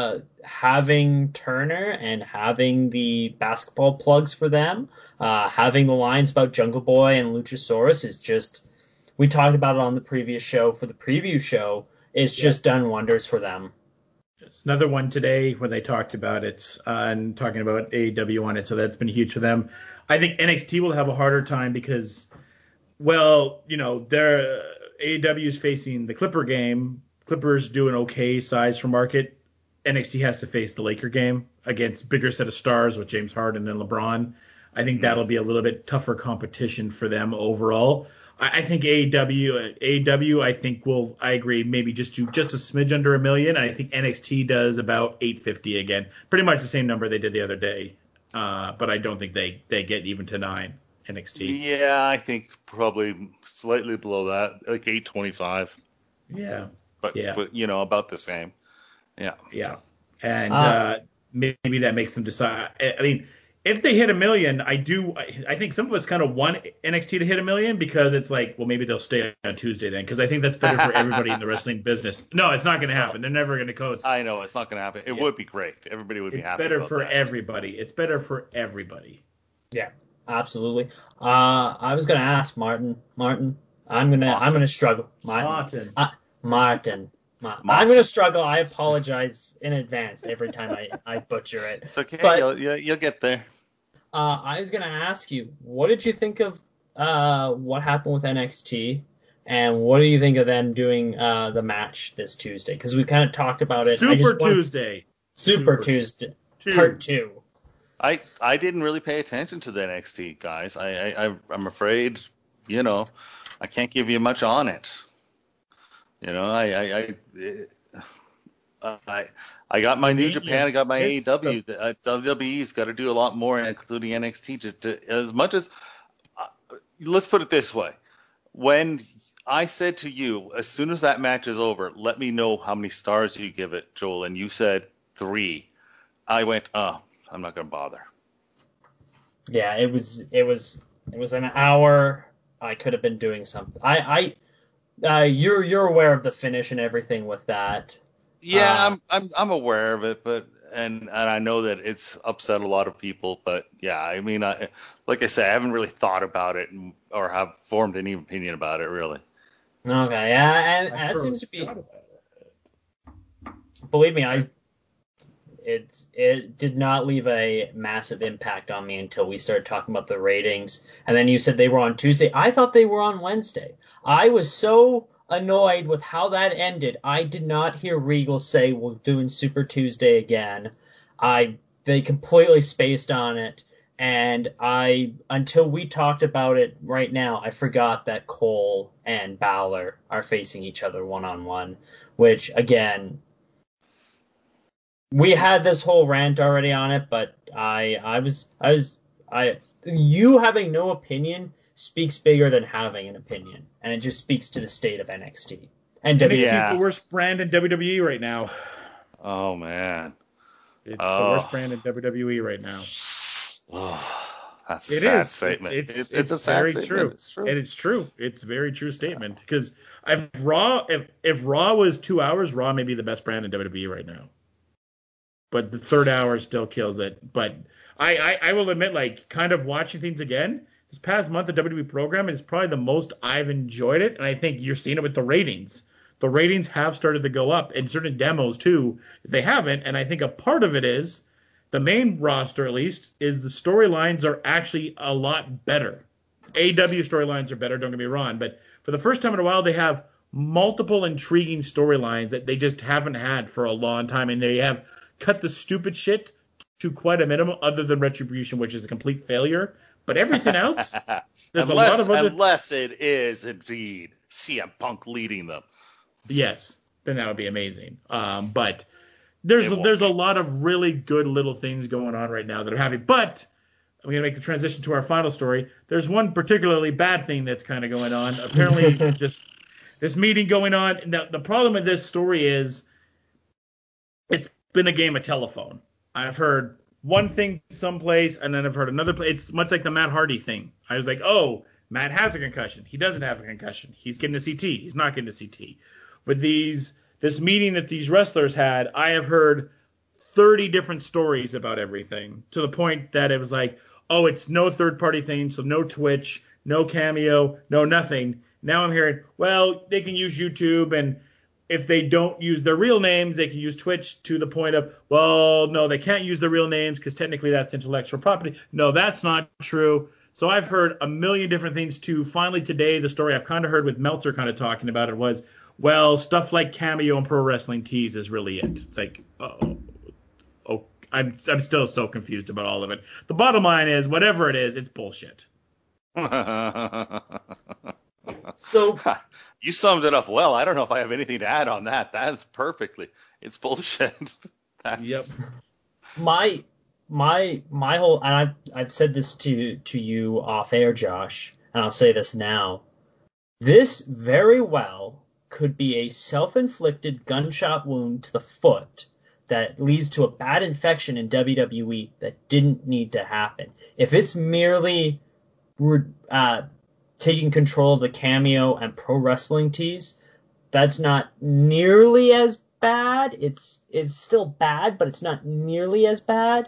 having Turner and having the basketball plugs for them, uh, having the lines about Jungle Boy and Luchasaurus is just, we talked about it on the previous show for the preview show, it's just done wonders for them. It's another one today when they talked about it uh, and talking about A E W on it, so that's been huge for them. I think N X T will have a harder time because, well, you know, they're A E W is facing the Clipper game. Clippers do an okay size for market. N X T has to face the Laker game against bigger set of stars with James Harden and LeBron. I think that'll be a little bit tougher competition for them overall. I, I think A E W, A E W, I think will, I agree, maybe just do just a smidge under a million. I think N X T does about eight fifty again, pretty much the same number they did the other day. Uh, but I don't think they, they get even to nine, N X T. Yeah, I think probably slightly below that, like eight twenty-five. Yeah. But, yeah. but you know, about the same. Yeah. Yeah. And uh, uh, maybe that makes them decide. I mean, if they hit a million, I do. I, I think some of us kind of want N X T to hit a million because it's like, well, maybe they'll stay on Tuesday then, because I think that's better for everybody in the wrestling business. No, it's not going to happen. They're never going to coast. I know it's not going to happen. It Yeah. would be great. Everybody would be It's happy. better about for that. everybody. It's better for everybody. Yeah, absolutely. Uh, I was gonna ask Martin. Martin, I'm gonna Martin. I'm gonna struggle. Martin. Martin. Uh, Martin. Ma- Martin. I'm gonna struggle. I apologize in advance every time I, I butcher it. It's okay. But- you'll, you'll, you'll get there. Uh, I was gonna ask you, what did you think of uh what happened with N X T, and what do you think of them doing uh the match this Tuesday? Because we kind of talked about it. I Super just want- Tuesday. Super, Super Tuesday, Two. part two. I I didn't really pay attention to the N X T guys. I, I I- I'm afraid, you know, I can't give you much on it. You know, I I I I, I got my New Yeah, Japan, I got my A E it's W. The, uh, W W E's got to do a lot more, including N X T. To, to as much as uh, let's put it this way: when I said to you, as soon as that match is over, let me know how many stars you give it, Joel, and you said three. I went, oh, I'm not gonna bother. Yeah, it was it was it was an hour. I could have been doing something. I I uh, you're you're aware of the finish and everything with that. Yeah, Uh, I'm I'm I'm aware of it, but and and I know that it's upset a lot of people, but yeah, I mean, I like I said, I haven't really thought about it and, or have formed any opinion about it really. Okay, yeah, and, I and it seems to be. forgot about it. Believe me, I it it did not leave a massive impact on me until we started talking about the ratings, and then you said they were on Tuesday. I thought they were on Wednesday. I was so annoyed with how that ended. I did not hear Regal say we're doing Super Tuesday again. I they completely spaced on it, and I until we talked about it right now, I forgot that Cole and Balor are facing each other one on one, which again, we had this whole rant already on it, but I I was I was I you having no opinion speaks bigger than having an opinion, and it just speaks to the state of N X T and N X T W W E. is Yeah. the worst brand in W W E right now. Oh man, It's Oh. the worst brand in W W E right now. oh, that's a It sad is. statement. It's, it's, it's a sad very statement. true. It's true. And it's true. It's a very true statement. Because if Raw, if, if Raw was two hours, Raw may be the best brand in W W E right now. But the third hour still kills it. But I, I, I will admit, like, kind of watching things again, this past month, the W W E program is probably the most I've enjoyed it. And I think you're seeing it with the ratings. The ratings have started to go up, and certain demos, too, if they haven't. And I think a part of it is, the main roster, at least, is the storylines are actually a lot better. A E W storylines are better, don't get me wrong, but for the first time in a while, they have multiple intriguing storylines that they just haven't had for a long time, and they have cut the stupid shit to quite a minimum, other than Retribution, which is a complete failure. But everything else, there's unless, a lot of other... unless it is indeed C M Punk leading them. Yes, then that would be amazing. Um, but there's It won't there's be. a lot of really good little things going on right now that are happy. But I'm going to make the transition to our final story. There's one particularly bad thing that's kind of going on. Apparently, this this meeting going on. Now, the problem with this story is it's been a game of telephone. I've heard one thing someplace, and then I've heard another place. It's much like the Matt Hardy thing. I was like, oh, Matt has a concussion. He doesn't have a concussion. He's getting a C T. He's not getting a C T. With these this meeting that these wrestlers had, I have heard thirty different stories about everything, to the point that it was like, oh, it's no third-party thing, so no Twitch, no Cameo, no nothing. Now I'm hearing, well, they can use YouTube, and if they don't use their real names, they can use Twitch, to the point of, well, no, they can't use their real names because technically that's intellectual property. No, that's not true. So I've heard a million different things, too. Finally today, the story I've kind of heard with Meltzer kind of talking about it was, well, stuff like Cameo and Pro Wrestling Tees is really it. It's like, oh, oh I'm, I'm still so confused about all of it. The bottom line is, whatever it is, it's bullshit. So you summed it up well. I don't know if I have anything to add on that. That's perfectly. It's bullshit. That's... Yep. My my my whole, and I've I've said this to to you off air, Josh, and I'll say this now. This very well could be a self-inflicted gunshot wound to the foot that leads to a bad infection in W W E that didn't need to happen. If it's merely uh, taking control of the Cameo and Pro Wrestling Tees, that's not nearly as bad. It's it's still bad, but it's not nearly as bad.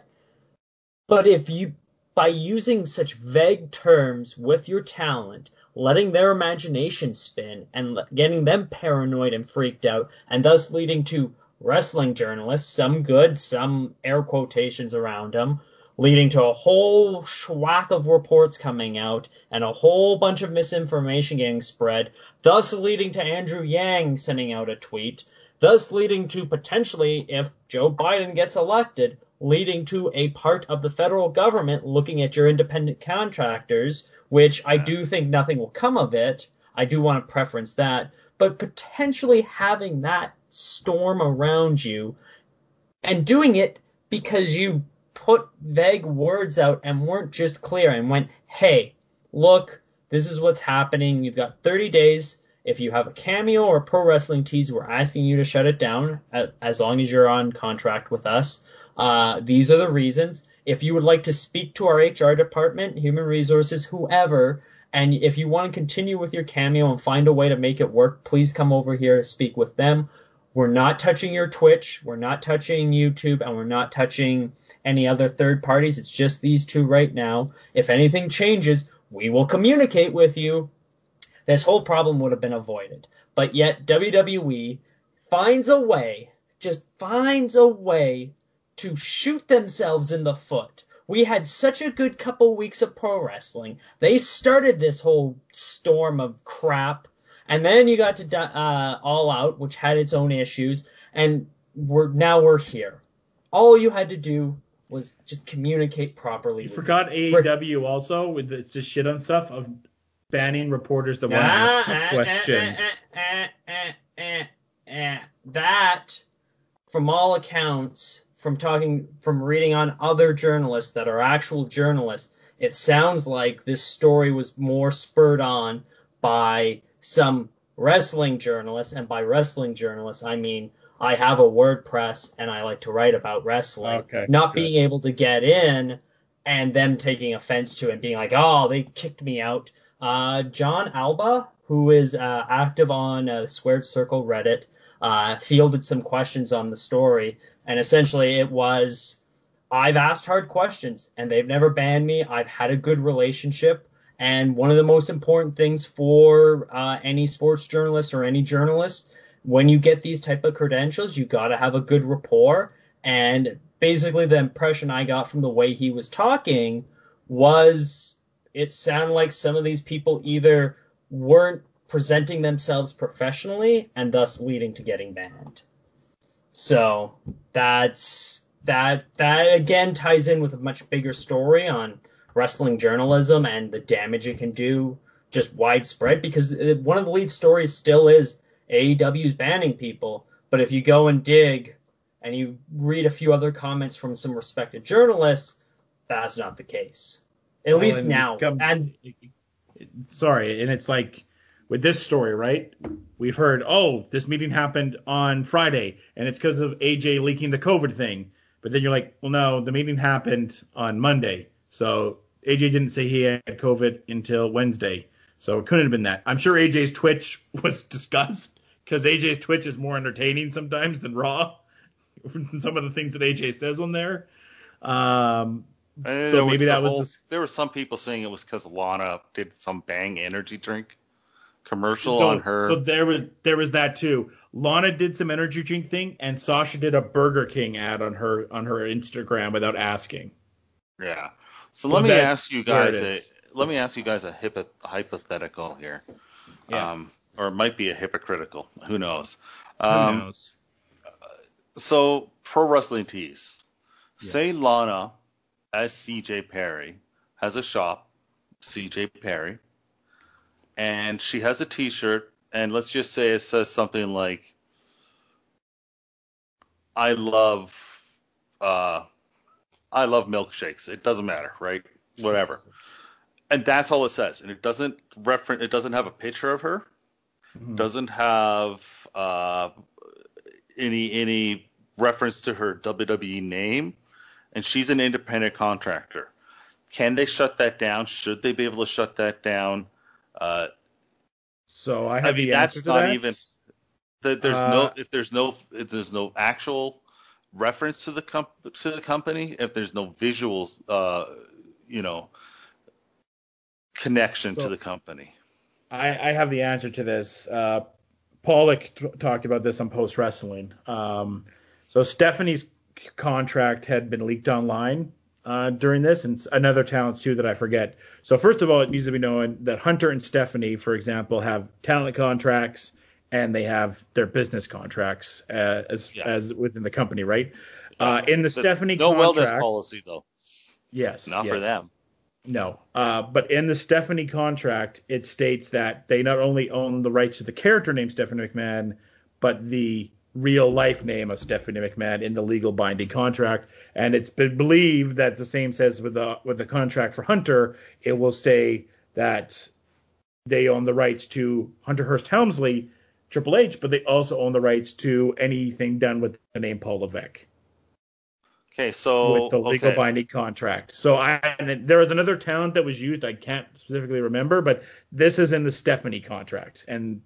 But if you, by using such vague terms with your talent, letting their imagination spin and getting them paranoid and freaked out, and thus leading to wrestling journalists, some good, some air quotations around them, leading to a whole schwack of reports coming out and a whole bunch of misinformation getting spread, thus leading to Andrew Yang sending out a tweet, thus leading to potentially, if Joe Biden gets elected, leading to a part of the federal government looking at your independent contractors, which I do think nothing will come of it. I do want to preference that. But potentially having that storm around you and doing it because you put vague words out and weren't just clear and went, hey, look, this is what's happening. You've got thirty days. If you have a Cameo or Pro Wrestling Tees, we're asking you to shut it down as long as you're on contract with us. Uh, these are the reasons. If you would like to speak to our H R department, human resources, whoever, and if you want to continue with your Cameo and find a way to make it work, please come over here to speak with them. We're not touching your Twitch, we're not touching YouTube, and we're not touching any other third parties. It's just these two right now. If anything changes, we will communicate with you. This whole problem would have been avoided. But yet W W E finds a way, just finds a way to shoot themselves in the foot. We had such a good couple weeks of pro wrestling. They started this whole storm of crap. And then you got to uh, All Out, which had its own issues. And we're now we're here. All you had to do was just communicate properly. You forgot A E W For- also with the just shit on stuff of banning reporters that want to ah, ask tough ah, questions. Ah, ah, ah, ah, ah. That, from all accounts, from talking, from reading on other journalists that are actual journalists, it sounds like this story was more spurred on by some wrestling journalists, and by wrestling journalists, I mean I have a WordPress and I like to write about wrestling, okay, not good. being able to get in and them taking offense to it and being like, oh, they kicked me out. Uh, John Alba, who is uh, active on uh, Squared Circle Reddit, uh, fielded some questions on the story, and essentially it was, I've asked hard questions and they've never banned me. I've had a good relationship. And one of the most important things for uh, any sports journalist or any journalist, when you get these type of credentials, you got to have a good rapport. And basically the impression I got from the way he was talking was it sounded like some of these people either weren't presenting themselves professionally and thus leading to getting banned. So that's that. That again ties in with a much bigger story on wrestling journalism and the damage it can do just widespread, because one of the lead stories still is A E W's banning people. But if you go and dig and you read a few other comments from some respected journalists, that's not the case. At Well, least and now. it comes- and sorry, and it's like with this story, right? We've heard, oh, this meeting happened on Friday, and it's because of A J leaking the COVID thing. But then you're like, well, no, the meeting happened on Monday. So A J didn't say he had COVID until Wednesday, so it couldn't have been that. I'm sure A J's Twitch was discussed, because A J's Twitch is more entertaining sometimes than Raw. some of the things that A J says on there. Um, And so there maybe was that the was whole- just, there were some people saying it was because Lana did some Bang energy drink commercial so, on her. So there was there was that too. Lana did some energy drink thing, and Sasha did a Burger King ad on her on her Instagram without asking. Yeah. So, So let me that's ask you where guys it a is. let me ask you guys a hypo- hypothetical here. Yeah. Um, or it might be a hypocritical. Who knows? Who Um, knows? So, pro wrestling tees. Yes. Say Lana as C J Perry has a shop, C J Perry, and she has a T-shirt, and let's just say it says something like, "I love, uh, I love milkshakes." It doesn't matter, right? Whatever, and that's all it says, and it doesn't reference. It doesn't have a picture of her. Mhm. Doesn't have uh, any any reference to her W W E name, and she's an independent contractor. Can they shut that down? Should they be able to shut that down? Uh, So I have I mean, the that's answer to not that. even. That there's Uh, no if there's no if there's no actual reference to the comp to the company, if there's no visual, uh, you know, connection So- to the company. I, I have the answer to this. Uh, Pollock t- talked about this on Post Wrestling. Um, so Stephanie's c- contract had been leaked online uh, during this, and s- another talents too that I forget. So first of all, it needs to be known that Hunter and Stephanie, for example, have talent contracts and they have their business contracts uh, as Yeah. as within the company, right? Uh, in the The- Stephanie no contract, wellness policy though, yes, not for yes. them. No, uh, but in the Stephanie contract, it states that they not only own the rights to the character name Stephanie McMahon, but the real life name of Stephanie McMahon in the legal binding contract. And it's been believed that the same says with the with the contract for Hunter, it will say that they own the rights to Hunter Hearst Helmsley, Triple H, but they also own the rights to anything done with the name Paul Levesque. Okay, so With the legal okay. binding contract. So I and then there was another talent that was used. I can't specifically remember, but this is in the Stephanie contract, and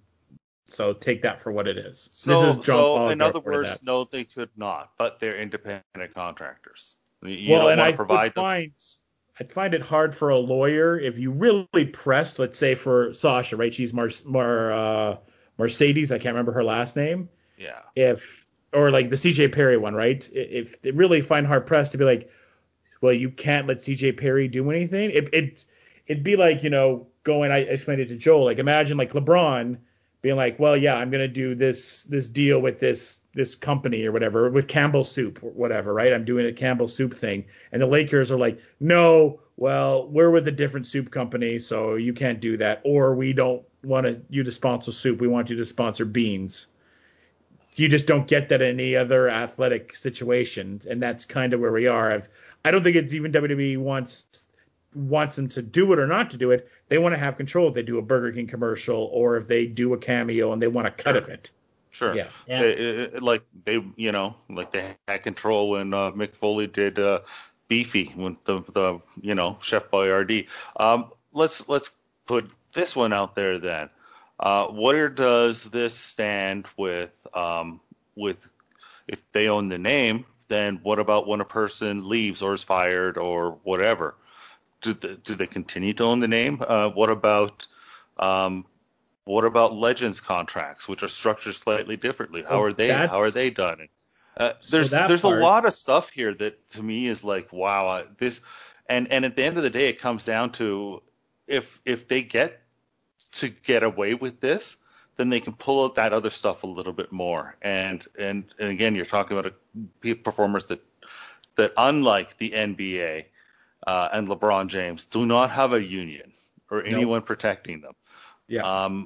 so take that for what it is. So, this is John so Pollock in that other reported words, that. no, they could not, but they're independent contractors. You well, don't and want I to provide would them. find I'd find it hard for a lawyer if you really pressed. Let's say for Sasha, right? She's Mar, Mar uh, Mercedes. I can't remember her last name. Yeah. If or like the C J Perry one, right? If they really find hard pressed to be like, well, you can't let C J Perry do anything. It, it it'd be like, you know, going. I explained it to Joel. Like, imagine like LeBron being like, well, yeah, I'm gonna do this this deal with this this company or whatever with Campbell Soup or whatever, right? I'm doing a Campbell Soup thing, and the Lakers are like, no, well, we're with a different soup company, so you can't do that, or we don't want to, you to sponsor soup. We want you to sponsor beans. You just don't get that in any other athletic situation, and that's kind of where we are. I've, I don't think it's even W W E wants wants them to do it or not to do it. They want to have control if they do a Burger King commercial or if they do a cameo and they want a cut Sure. of it. Sure. Yeah. Yeah. They- it- it- like they, you know, like they had control when uh, Mick Foley did uh, Beefy with the, the, you know, Chef Boyardee. Um, let's let's put this one out there then. Uh, where does this stand with um, with if they own the name? Then what about when a person leaves or is fired or whatever? Do they, do they continue to own the name? Uh, what about um, what about Legends contracts, which are structured slightly differently? How Well, are they? How are that's- they done? Uh, So there's that there's part- a lot of stuff here that to me is like, wow, I- this, and and at the end of the day, it comes down to if if they get to get away with this, then they can pull out that other stuff a little bit more. And and and again, you're talking about a, performers that that unlike the N B A uh, and LeBron James do not have a union or anyone protecting them. Yeah. Um,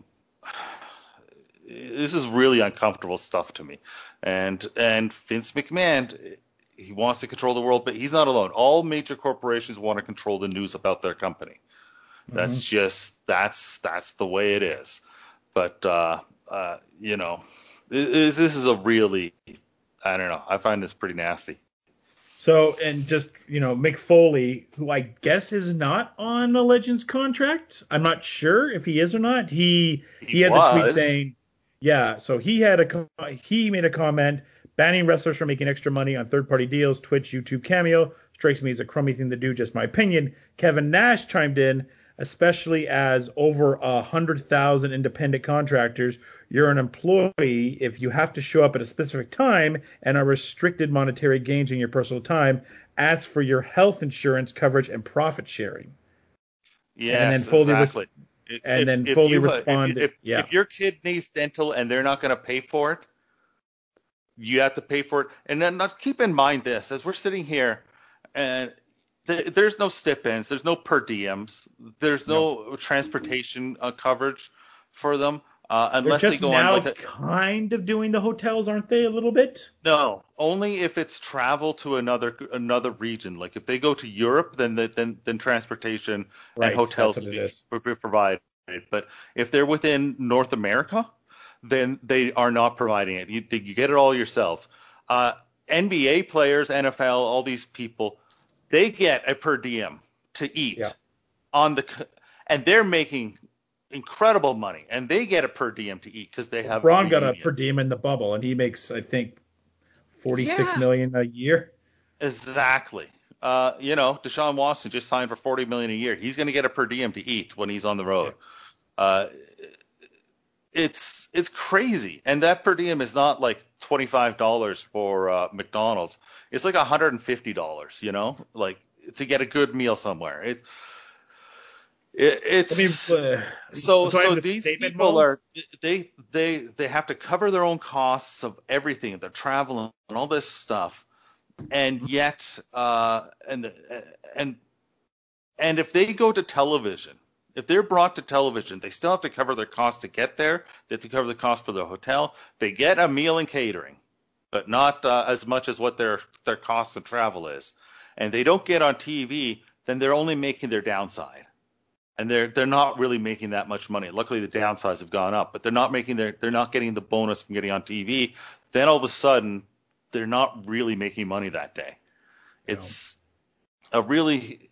this is really uncomfortable stuff to me. And and Vince McMahon, he wants to control the world, but he's not alone. All major corporations want to control the news about their company. That's just that's that's the way it is. But uh, uh, you know, this, this is a really, I don't know. I find this pretty nasty. So, and just, you know, Mick Foley, who I guess is not on a Legends contract. I'm not sure if he is or not. He he, He had the tweet was. saying, yeah, so he had a co- he made a comment Banning wrestlers from making extra money on third-party deals, Twitch, YouTube, Cameo, strikes me as a crummy thing to do, just my opinion. Kevin Nash chimed in, especially as over one hundred thousand independent contractors, you're an employee if you have to show up at a specific time and are restricted monetary gains in your personal time. As for your health insurance coverage and profit sharing. Yes, and then Foley exactly. Res- and if, then if Foley you, responded, if, if, yeah. if your kid needs dental and they're not going to pay for it, you have to pay for it. And then not, keep in mind this, as we're sitting here, and th- there's no stipends, there's no per diems, there's no, no. transportation uh, coverage for them. Uh, unless They're just they go now on like a, kind of doing the hotels, aren't they, a little bit? No, only if it's travel to another another region. Like if they go to Europe, then the, then then transportation right, and hotels will be, will be provided. But if they're within North America, then they are not providing it. You, you get it all yourself. Uh, N B A players, N F L, all these people, they get a per diem to eat yeah. on the, and they're making incredible money, and they get a per diem to eat because they have. Braun got a per diem in the bubble, and he makes, I think, forty-six yeah. million a year. Exactly. Uh, you know, Deshaun Watson just signed for forty million a year. He's going to get a per diem to eat when he's on the road. Yeah. Uh, it's it's crazy, and that per diem is not like twenty-five dollars for uh, McDonald's. It's like one hundred fifty dollars. You know, like to get a good meal somewhere. It's It, it's I mean, uh, so so, so these people mode? are they they they have to cover their own costs of everything, their travel and all this stuff, and yet uh, and and and if they go to television, if they're brought to television, they still have to cover their costs to get there. They have to cover the cost for the hotel. They get a meal and catering, but not uh, as much as what their their cost of travel is, and they don't get on T V. Then they're only making their downside. And they're they're not really making that much money. Luckily, the downsides have gone up, but they're not making their they're not getting the bonus from getting on T V. Then all of a sudden, they're not really making money that day. It's no. a really,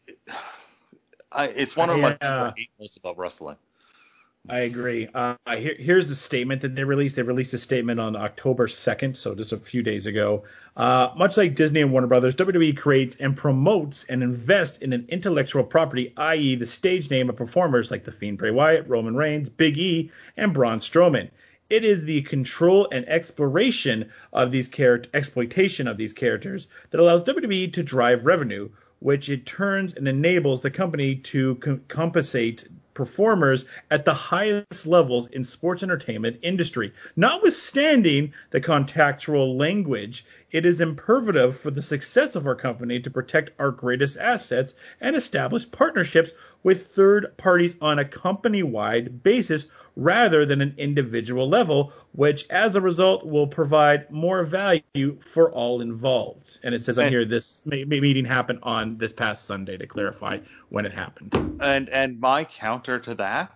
I, it's one of my uh, things I hate most about wrestling. I agree. Uh, here, here's the statement that they released. They released a statement on October second, so just a few days ago. Uh, much like Disney and Warner Brothers, W W E creates and promotes and invests in an intellectual property, that is the stage name of performers like The Fiend Bray Wyatt, Roman Reigns, Big E, and Braun Strowman. It is the control and exploration of these char- exploitation of these characters that allows W W E to drive revenue, which it turns and enables the company to com- compensate performers at the highest levels in sports entertainment industry. Notwithstanding the contractual language, it is imperative for the success of our company to protect our greatest assets and establish partnerships with third parties on a company-wide basis rather than an individual level, which as a result will provide more value for all involved. And it says on here this meeting happened on this past Sunday, to clarify when it happened. And and my counter to that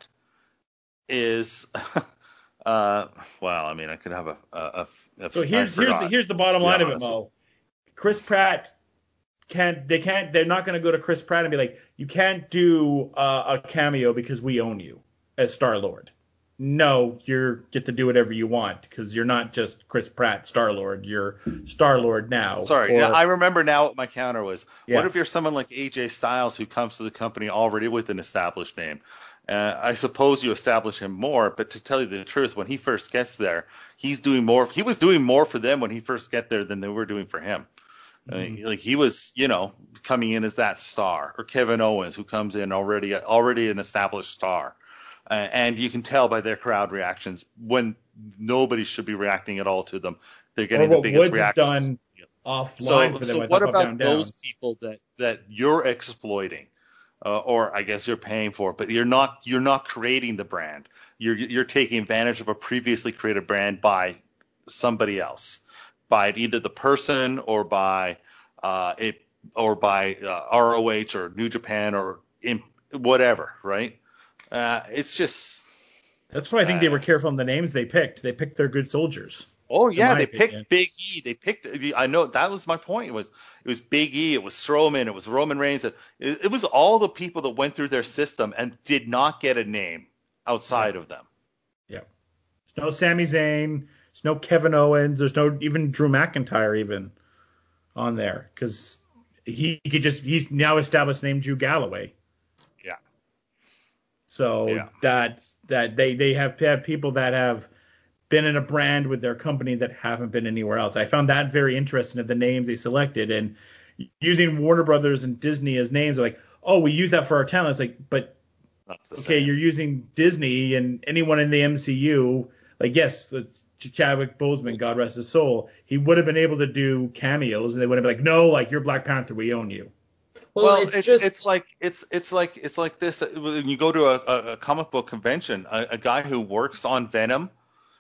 is, uh, well, I mean, I could have a. a, a so here's here's the here's the bottom line of it, Mo. Chris Pratt can't they can't they're not going to go to Chris Pratt and be like, you can't do uh, a cameo because we own you as Star-Lord. No, you get to do whatever you want because you're not just Chris Pratt Star-Lord. You're Star-Lord now. Sorry, or, now I remember now what my counter was. Yeah. What if you're someone like A J Styles who comes to the company already with an established name? Uh, I suppose you establish him more, but to tell you the truth, when he first gets there, he's doing more. He was doing more for them when he first get there than they were doing for him. Mm-hmm. Uh, like he was, you know, coming in as that star, or Kevin Owens, who comes in already already an established star. Uh, and you can tell by their crowd reactions when nobody should be reacting at all to them. They're getting the biggest Woods reactions. Done offline so, for them so with what up, about up, down, those down. people that, that you're exploiting, uh, or I guess you're paying for, but you're not you're not creating the brand. You're you're taking advantage of a previously created brand by somebody else, by either the person or by uh, it or by uh, R O H or New Japan or in, whatever, right? Uh, it's just. That's why I think uh, they were careful in the names they picked. They picked their good soldiers. Oh yeah, they opinion. picked Big E. They picked. I know that was my point. It was it was Big E. It was Strowman. It was Roman Reigns. It, it was all the people that went through their system and did not get a name outside yeah. of them. Yeah. There's no Sami Zayn. There's no Kevin Owens. There's no even Drew McIntyre even on there because he, he could just he's now established name Drew Galloway. Yeah. So yeah. that that they they have have people that have been in a brand with their company that haven't been anywhere else. I found that very interesting of the names they selected and using Warner Brothers and Disney as names. Like, oh, we use that for our talent. It's like, but okay, same. You're using Disney and anyone in the M C U. Like, yes, it's Chadwick Boseman, God rest his soul. He would have been able to do cameos, and they would have been like, no, like you're Black Panther, we own you. Well, well it's, it's just it's like it's it's like it's like this. When you go to a, a comic book convention, a, a guy who works on Venom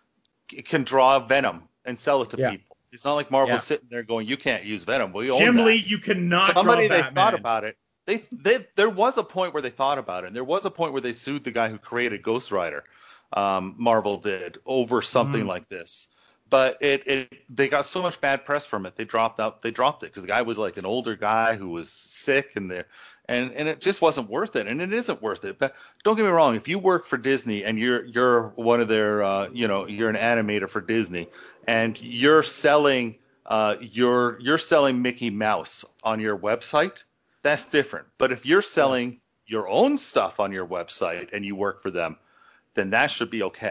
can draw Venom and sell it to yeah. people. It's not like Marvel's yeah. sitting there going, you can't use Venom. We own Jim that. Lee, you cannot Somebody draw they Batman. thought about it. They, they there was a point where they thought about it, and there was a point where they sued the guy who created Ghost Rider. Um, Marvel did over something mm. like this, but it, it they got so much bad press from it. They dropped out. They dropped it because the guy was like an older guy who was sick, and there and and it just wasn't worth it. And it isn't worth it. But don't get me wrong. If you work for Disney and you're you're one of their uh, you know you're an animator for Disney and you're selling uh, you're you're selling Mickey Mouse on your website, that's different. But if you're selling yes. your own stuff on your website and you work for them, then that should be okay.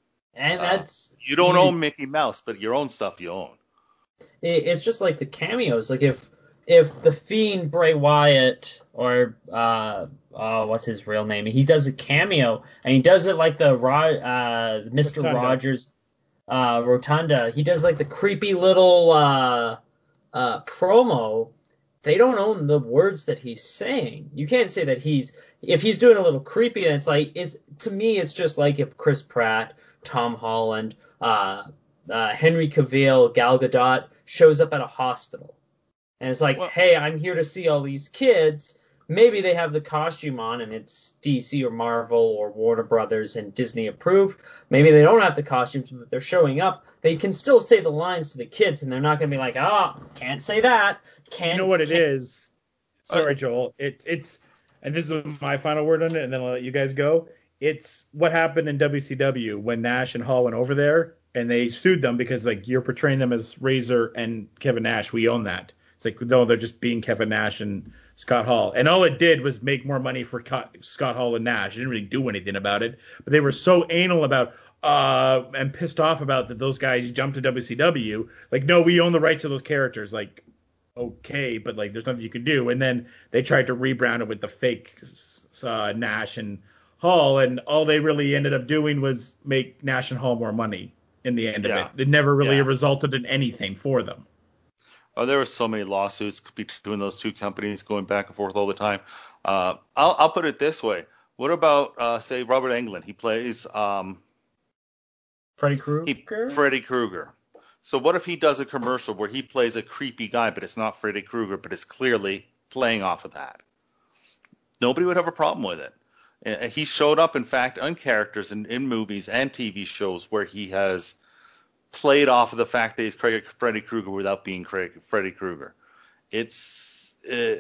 And that's uh, you don't you, own Mickey Mouse, but your own stuff you own. It's just like the cameos. Like if if the Fiend Bray Wyatt or uh, uh what's his real name? He does a cameo and he does it like the uh Mister Rotunda. Rogers uh Rotunda. He does like the creepy little uh uh promo. They don't own the words that he's saying. You can't say that he's if he's doing a little creepy, and it's like is to me it's just like if Chris Pratt, Tom Holland, uh, uh, Henry Cavill, Gal Gadot shows up at a hospital, and it's like, well, hey, I'm here to see all these kids. Maybe they have the costume on, and it's D C or Marvel or Warner Brothers and Disney approved. Maybe they don't have the costumes, but they're showing up. They can still say the lines to the kids, and they're not going to be like, oh, can't say that. Can't. You know what it is? Sorry, Joel. It's it's. And this is my final word on it, and then I'll let you guys go. It's what happened in W C W when Nash and Hall went over there, and they sued them because, like, you're portraying them as Razor and Kevin Nash. We own that. It's like, no, they're just being Kevin Nash and Scott Hall. And all it did was make more money for Scott Hall and Nash. It didn't really do anything about it. But they were so anal about uh and pissed off about that those guys jumped to W C W. Like, no, we own the rights to those characters. Like, okay, but like there's nothing you can do. And then they tried to rebrand it with the fake uh, Nash and Hall, and all they really ended up doing was make Nash and Hall more money in the end yeah. of it. It never really yeah. resulted in anything for them. Oh, there were so many lawsuits between those two companies going back and forth all the time. Uh, I'll, I'll put it this way. What about, uh, say, Robert Englund? He plays um, Freddy Krueger? Freddy Krueger. So what if he does a commercial where he plays a creepy guy, but it's not Freddy Krueger, but it's clearly playing off of that? Nobody would have a problem with it. And he showed up, in fact, on characters in, in movies and T V shows where he has played off of the fact that he's Freddy Krueger without being Freddy Krueger. It's, uh,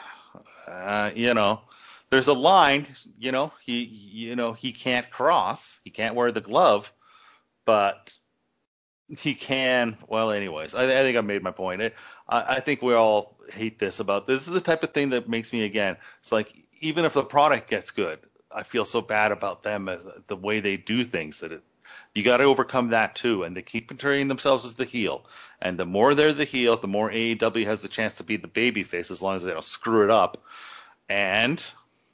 uh, you know, there's a line, you know, he, you know, he can't cross, he can't wear the glove, but he can. Well, anyways, I, I think I made my point. It, I, I think we all hate this about this. This is the type of thing that makes me, again, it's like even if the product gets good, I feel so bad about them, uh, the way they do things that it, you got to overcome that too. And they keep portraying themselves as the heel. And the more they're the heel, the more A E W has the chance to be the baby face as long as they don't screw it up. And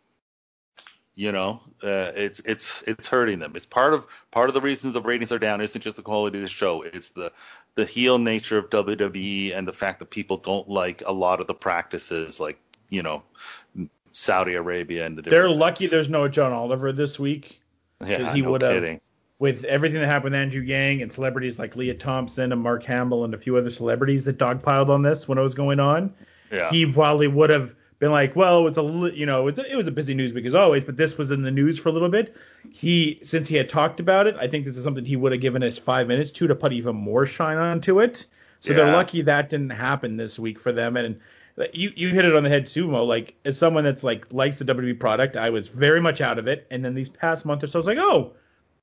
you know, uh, it's it's it's hurting them. It's part of part of the reason the ratings are down isn't just the quality of the show. It's the the heel nature of W W E and the fact that people don't like a lot of the practices, like, you know, Saudi Arabia and the different They're things. lucky there's no John Oliver this week. Yeah, he no would kidding. have, with everything that happened with Andrew Yang and celebrities like Leah Thompson and Mark Hamill and a few other celebrities that dogpiled on this when it was going on. Yeah. He probably would have been like, well, it's a, you know, it was a busy news week as always, but this was in the news for a little bit. He, since he had talked about it, I think this is something he would have given us five minutes to to put even more shine onto it. So Yeah. they're lucky that didn't happen this week for them. And you you hit it on the head too, Mo. Like, as someone that's like likes the W W E product, I was very much out of it. And then these past month or so, I was like, oh,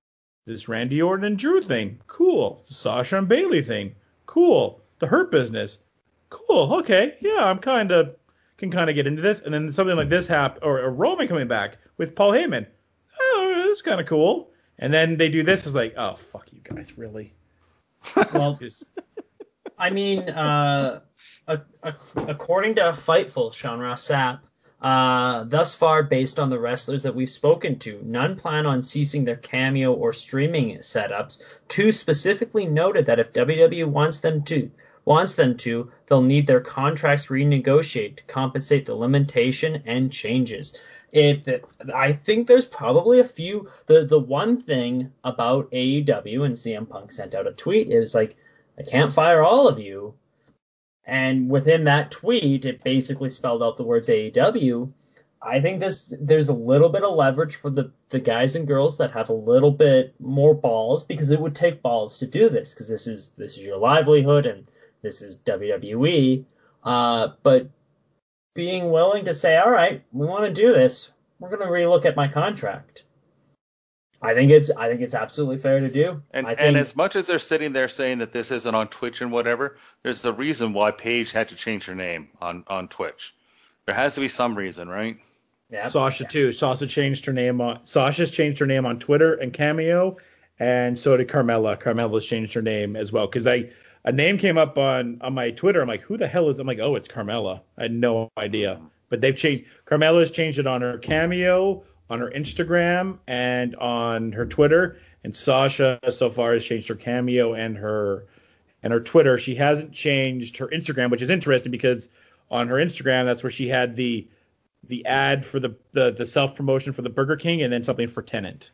This Randy Orton and Drew thing, cool. The Sasha and Bailey thing, cool. The Hurt Business, cool. Okay, yeah, I'm kind of can kind of get into this. And then something like this happen, or a Roman coming back with Paul Heyman. Oh, that's kind of cool. And then they do this. It's like, oh, fuck you guys, really? Well, I mean, uh, a, a, according to Fightful, Sean Ross Sapp, uh, thus far, based on the wrestlers that we've spoken to, none plan on ceasing their cameo or streaming setups. Two specifically noted that if W W E wants them to, wants them to, they'll need their contracts renegotiated to compensate the limitation and changes. If it, I think there's probably a few. The the one thing about A E W, and C M Punk sent out a tweet, is like, I can't fire all of you. And within that tweet, it basically spelled out the words A E W. I think this there's a little bit of leverage for the, the guys and girls that have a little bit more balls, because it would take balls to do this, because this is this is your livelihood and this is W W E. Uh, but being willing to say, all right, we want to do this. We're going to relook at my contract. I think it's I think it's absolutely fair to do. And, I think, and as much as they're sitting there saying that this isn't on Twitch and whatever, there's the reason why Paige had to change her name on, on Twitch. There has to be some reason, right? yeah, Sasha yeah. too. Sasha changed her name on Sasha's changed her name on Twitter and Cameo, and so did Carmella. Carmella's changed her name as well, because I a name came up on, on my Twitter. I'm like, who the hell is? I'm like, oh, it's Carmella. I had no idea, but they've changed. Carmella's changed it on her Cameo, on her Instagram, and on her Twitter. And Sasha so far has changed her Cameo and her and her Twitter. She hasn't changed her Instagram, which is interesting because on her Instagram, that's where she had the the ad for the the, the self promotion for the Burger King, and then something for Tennant.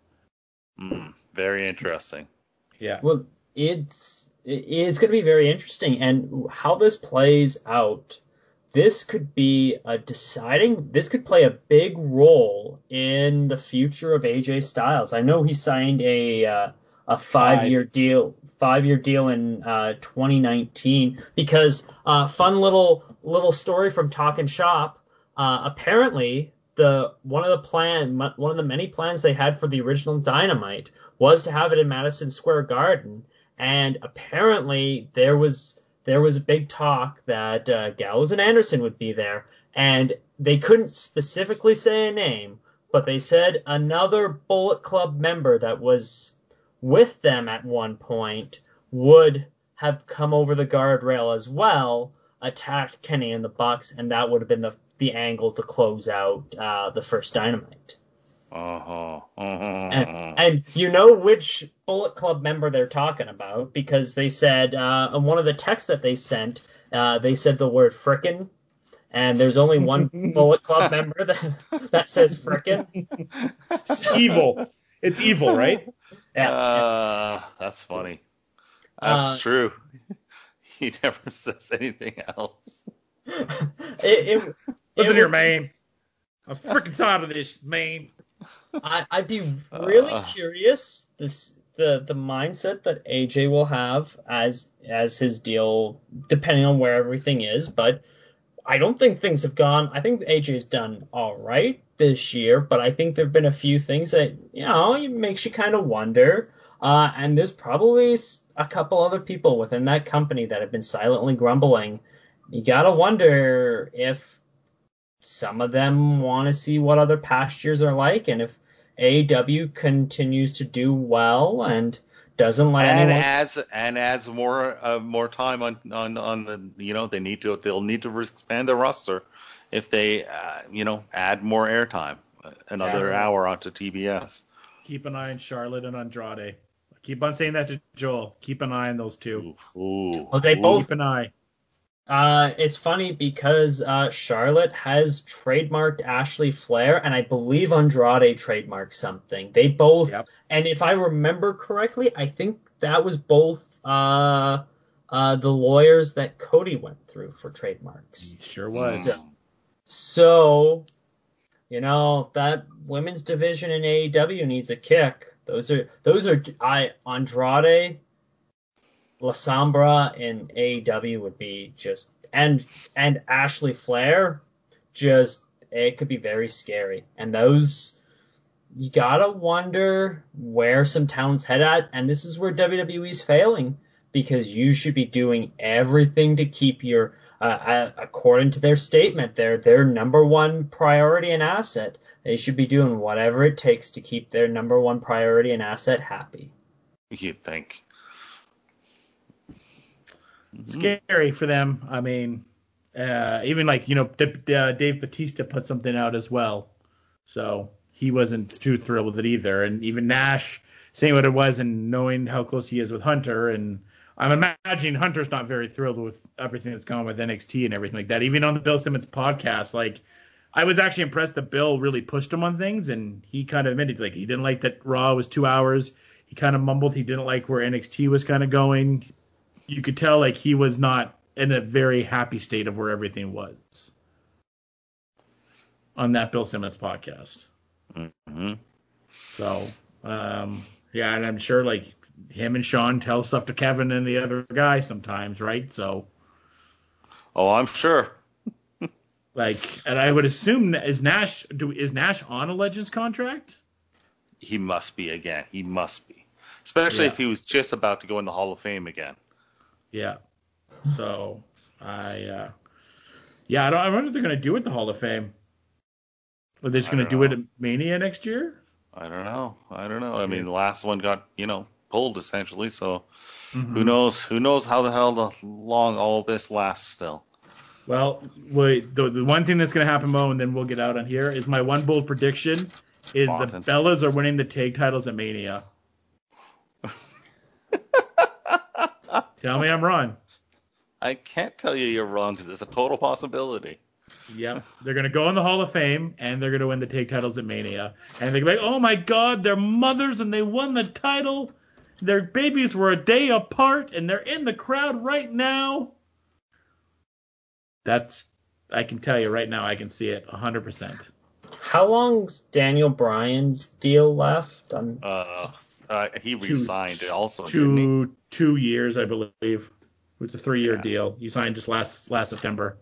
Mm, very interesting. Yeah. Well, it's it is going to be very interesting, and how this plays out. This could be a deciding. This could play a big role in the future of A J Styles. I know he signed a uh, a five year Five. deal, five year deal in uh, twenty nineteen. Because uh, fun little little story from Talkin' Shop. Uh, apparently, the one of the plan, one of the many plans they had for the original Dynamite was to have it in Madison Square Garden, and apparently there was. There was a big talk that uh, Gallows and Anderson would be there, and they couldn't specifically say a name, but they said another Bullet Club member that was with them at one point would have come over the guardrail as well, attacked Kenny and the Bucks, and that would have been the the angle to close out uh, the first Dynamite. Uh-huh. Uh-huh. And, and you know which Bullet Club member they're talking about, because they said, uh, on one of the texts that they sent, uh, they said the word frickin', and there's only one Bullet Club member that, that says frickin'. It's evil. It's evil, right? Yeah. Uh, that's funny. That's Uh, true. He never says anything else. it, it, Listen it here, would- man. I'm freaking tired of this, man. I, I'd be really Uh. curious this the the mindset that A J will have as as his deal, depending on where everything is. But I don't think things have gone. I think A J's done all right this year, but I think there've been a few things that, you know, it makes you kind of wonder. Uh, and there's probably s- a couple other people within that company that have been silently grumbling. You gotta wonder if some of them want to see what other pastures are like, and if A E W continues to do well and doesn't let And anyone. adds and adds more uh, more time on, on on the you know they need to they'll need to expand their roster if they uh, you know add more airtime, another Yeah. hour onto T B S. Keep an eye on Charlotte and Andrade. Keep on saying that to Joel. Keep an eye on those two. Ooh, ooh, Well, they ooh. both- Keep an eye. Uh, it's funny because uh, Charlotte has trademarked Ashley Flair, and I believe Andrade trademarked something. They both, Yep. and if I remember correctly, I think that was both uh, uh, the lawyers that Cody went through for trademarks. Sure was. So, you know, that women's division in A E W needs a kick. Those are those are I Andrade, La Sombra in A E W would be just and and Ashley Flair, just it could be very scary. And those you gotta wonder where some talent's head at, and this is where W W E's failing, because you should be doing everything to keep your, uh, uh, according to their statement, their their number one priority and asset. They should be doing whatever it takes to keep their number one priority and asset happy. You'd think. Scary for them. I mean, uh, even like, you know, D- D- uh, Dave Bautista put something out as well. So he wasn't too thrilled with it either. And even Nash saying what it was and knowing how close he is with Hunter. And I'm imagining Hunter's not very thrilled with everything that's gone on with N X T and everything like that. Even on the Bill Simmons podcast, like, I was actually impressed that Bill really pushed him on things. And he kind of admitted, like, he didn't like that Raw was two hours. He kind of mumbled he didn't like where N X T was kind of going. You could tell, like, he was not in a very happy state of where everything was on that Bill Simmons podcast. Mm-hmm. So, um, yeah, and I'm sure, like, him and Sean tell stuff to Kevin and the other guy sometimes, right? So, Oh, I'm sure. like, and I would assume, is Nash do is Nash on a Legends contract? He must be again. He must be. Especially Yeah. if he was just about to go in the Hall of Fame again. Yeah. So, I, uh, yeah, I don't. I wonder what they're gonna do with the Hall of Fame. Are they just I gonna don't do know. it at Mania next year? I don't know. I don't know. I mean, the last one got, you know, pulled essentially. So Mm-hmm. who knows? Who knows how the hell the, long all this lasts still? Well, wait, the, the one thing that's going to happen, Mo, and then we'll get out on here, is my one bold prediction is Martin. the Bellas are winning the tag titles at Mania. Tell me I'm wrong. I can't tell you you're wrong because it's a total possibility. Yep. They're going to go in the Hall of Fame, and they're going to win the tag titles at Mania. And they're going to be like, oh, my God, they're mothers, and they won the title. Their babies were a day apart, and they're in the crowd right now. That's, I can tell you right now, I can see it one hundred percent. How long's Daniel Bryan's deal left? I'm, Uh, uh, he Two- resigned also, didn't he? Two, two years, I believe. It's a three-year Yeah. deal. He signed just last last September.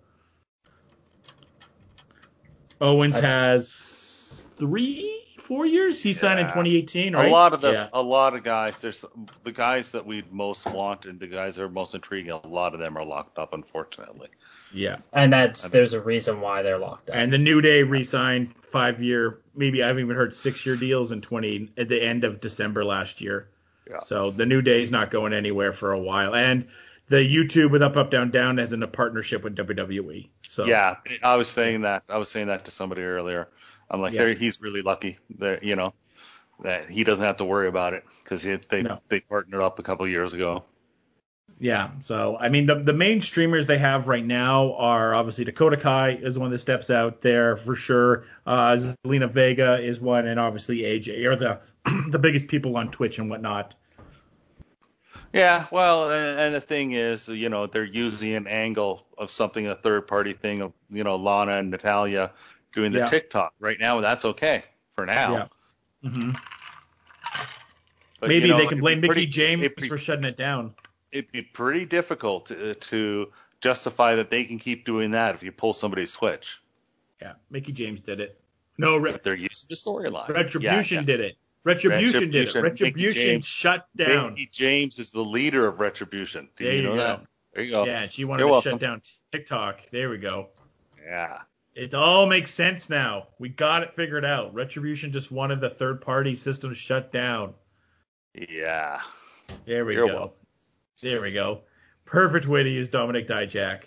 Owens I- has three, four years. He signed in Yeah. twenty eighteen, right? A lot of the, Yeah. a lot of guys. There's the guys that we most want and the guys that are most intriguing. A lot of them are locked up, unfortunately. Yeah. and that's there's a reason why they're locked up. And the New Day re-signed five-year, maybe I haven't even heard six-year deals in twenty at the end of December last year. Yeah. So the New Day's not going anywhere for a while. And the YouTube with Up Up Down Down is in a partnership with W W E. So Yeah, I was saying that. I was saying that to somebody earlier. I'm like, Yeah. there he's really lucky that you know that he doesn't have to worry about it because they No. they partnered up a couple of years ago. Yeah, so I mean the the main streamers they have right now are obviously Dakota Kai is the one that steps out there for sure. Uh, Zelina Vega is one, and obviously A J are the the biggest people on Twitch and whatnot. Yeah, well, and, and the thing is, you know, they're using an angle of something, a third party thing of, you know, Lana and Natalia doing the Yeah. TikTok right now. That's okay for now. Yeah. hmm But, Maybe you know, they can it'd blame be Mickey pretty- James it'd be- for shutting it down. It'd be pretty difficult to, to justify that they can keep doing that if you pull somebody's switch. Yeah, Mickey James did it. No, Re- But they're using the storyline. Retribution Yeah, yeah. did it. Retribution, did it. Retribution. Mickey Retribution James- shut down. Mickey James is the leader of Retribution. Did There you you know go. that? There you go. Yeah, and she wanted You're to welcome. shut down TikTok. There we go. Yeah. It all makes sense now. We got it figured out. Retribution just wanted the third-party system shut down. Yeah. There we You're go. welcome. There we go. Perfect way to use Dominic Dijak.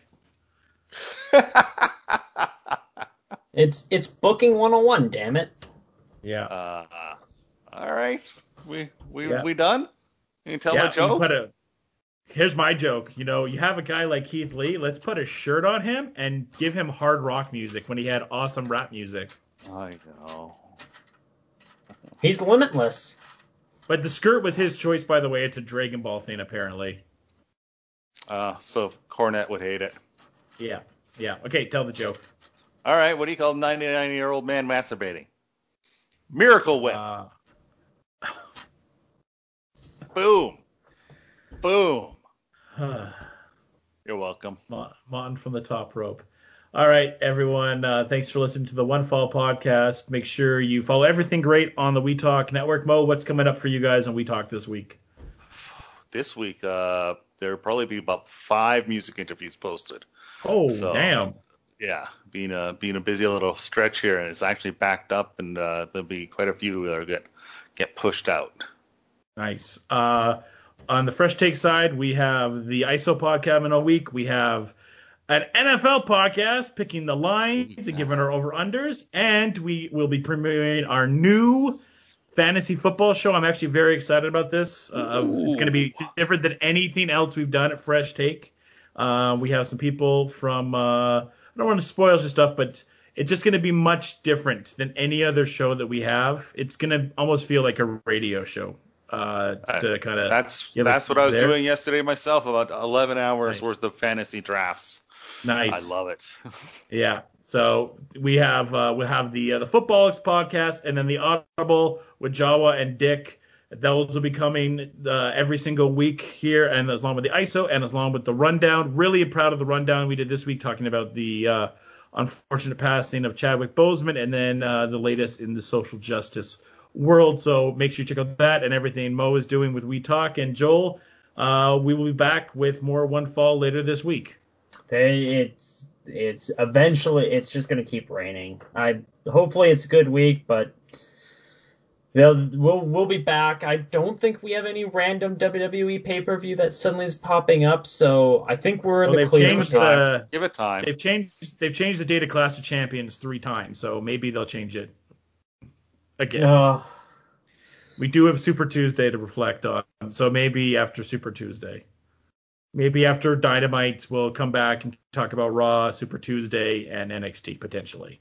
It's it's booking one oh one, damn it. Yeah. Uh, all right. We we Yeah. we done? You can tell yeah, my joke? you put a, here's my joke. You know, you have a guy like Keith Lee. Let's put a shirt on him and give him hard rock music when he had awesome rap music. I know. He's limitless. But the skirt was his choice, by the way. It's a Dragon Ball thing, apparently. Uh, so Cornette would hate it. Yeah. Yeah. Okay, tell the joke. All right. What do you call a ninety-nine-year-old man masturbating? Miracle Whip. Uh, Boom. Boom. You're welcome. Mon Mon from the top rope. All right, everyone. Uh, thanks for listening to the One Fall podcast. Make sure you follow everything great on the We Talk network. Mo, what's coming up for you guys on We Talk this week? This week, uh, there'll probably be about five music interviews posted. Oh, so, damn. Yeah, being a being a busy little stretch here, and it's actually backed up, and uh, there'll be quite a few that are get get pushed out. Nice. Uh, on the Fresh Take side, we have the I S O podcast in a week. We have an N F L podcast picking the lines and giving our over-unders. And we will be premiering our new fantasy football show. I'm actually very excited about this. Uh, it's going to be different than anything else we've done at Fresh Take. Uh, we have some people from, uh, I don't want to spoil some stuff, but it's just going to be much different than any other show that we have. It's going to almost feel like a radio show. Uh, to kind of that's that's what I was there. doing yesterday myself, about eleven hours Nice. worth of fantasy drafts. Nice. I love it. Yeah. So we have uh, we have the uh, the Footballics podcast, and then the Audible with Jawa and Dick. Those will be coming uh, every single week here, and as long with the I S O, and as long with the rundown. Really proud of the rundown we did this week, talking about the uh, unfortunate passing of Chadwick Boseman, and then uh, the latest in the social justice world. So make sure you check out that and everything Mo is doing with We Talk. And Joel, uh, we will be back with more One Fall later this week. They, it's it's eventually it's just gonna keep raining. I hopefully it's a good week, but they'll we'll we'll be back. I don't think we have any random W W E pay per view that suddenly is popping up, so I think we're in Well, the they've clear. changed the Give it time. they've changed they've changed the date of Clash of Champions three times, so maybe they'll change it again. Uh, We do have Super Tuesday to reflect on, so maybe after Super Tuesday. Maybe after Dynamite, we'll come back and talk about Raw, Super Tuesday, and N X T potentially.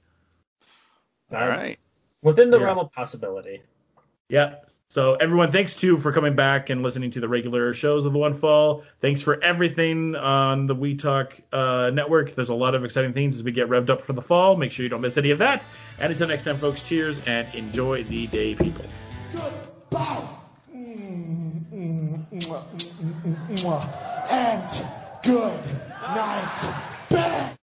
All right. within the Yeah. realm of possibility. Yeah. So everyone, thanks too for coming back and listening to the regular shows of the One Fall. Thanks for everything on the We Talk uh, network. There's a lot of exciting things as we get revved up for the fall. Make sure you don't miss any of that. And until next time, folks, cheers and enjoy the day, people. Goodbye. Mm, mm, mwah, mm, mm, mwah. And good night.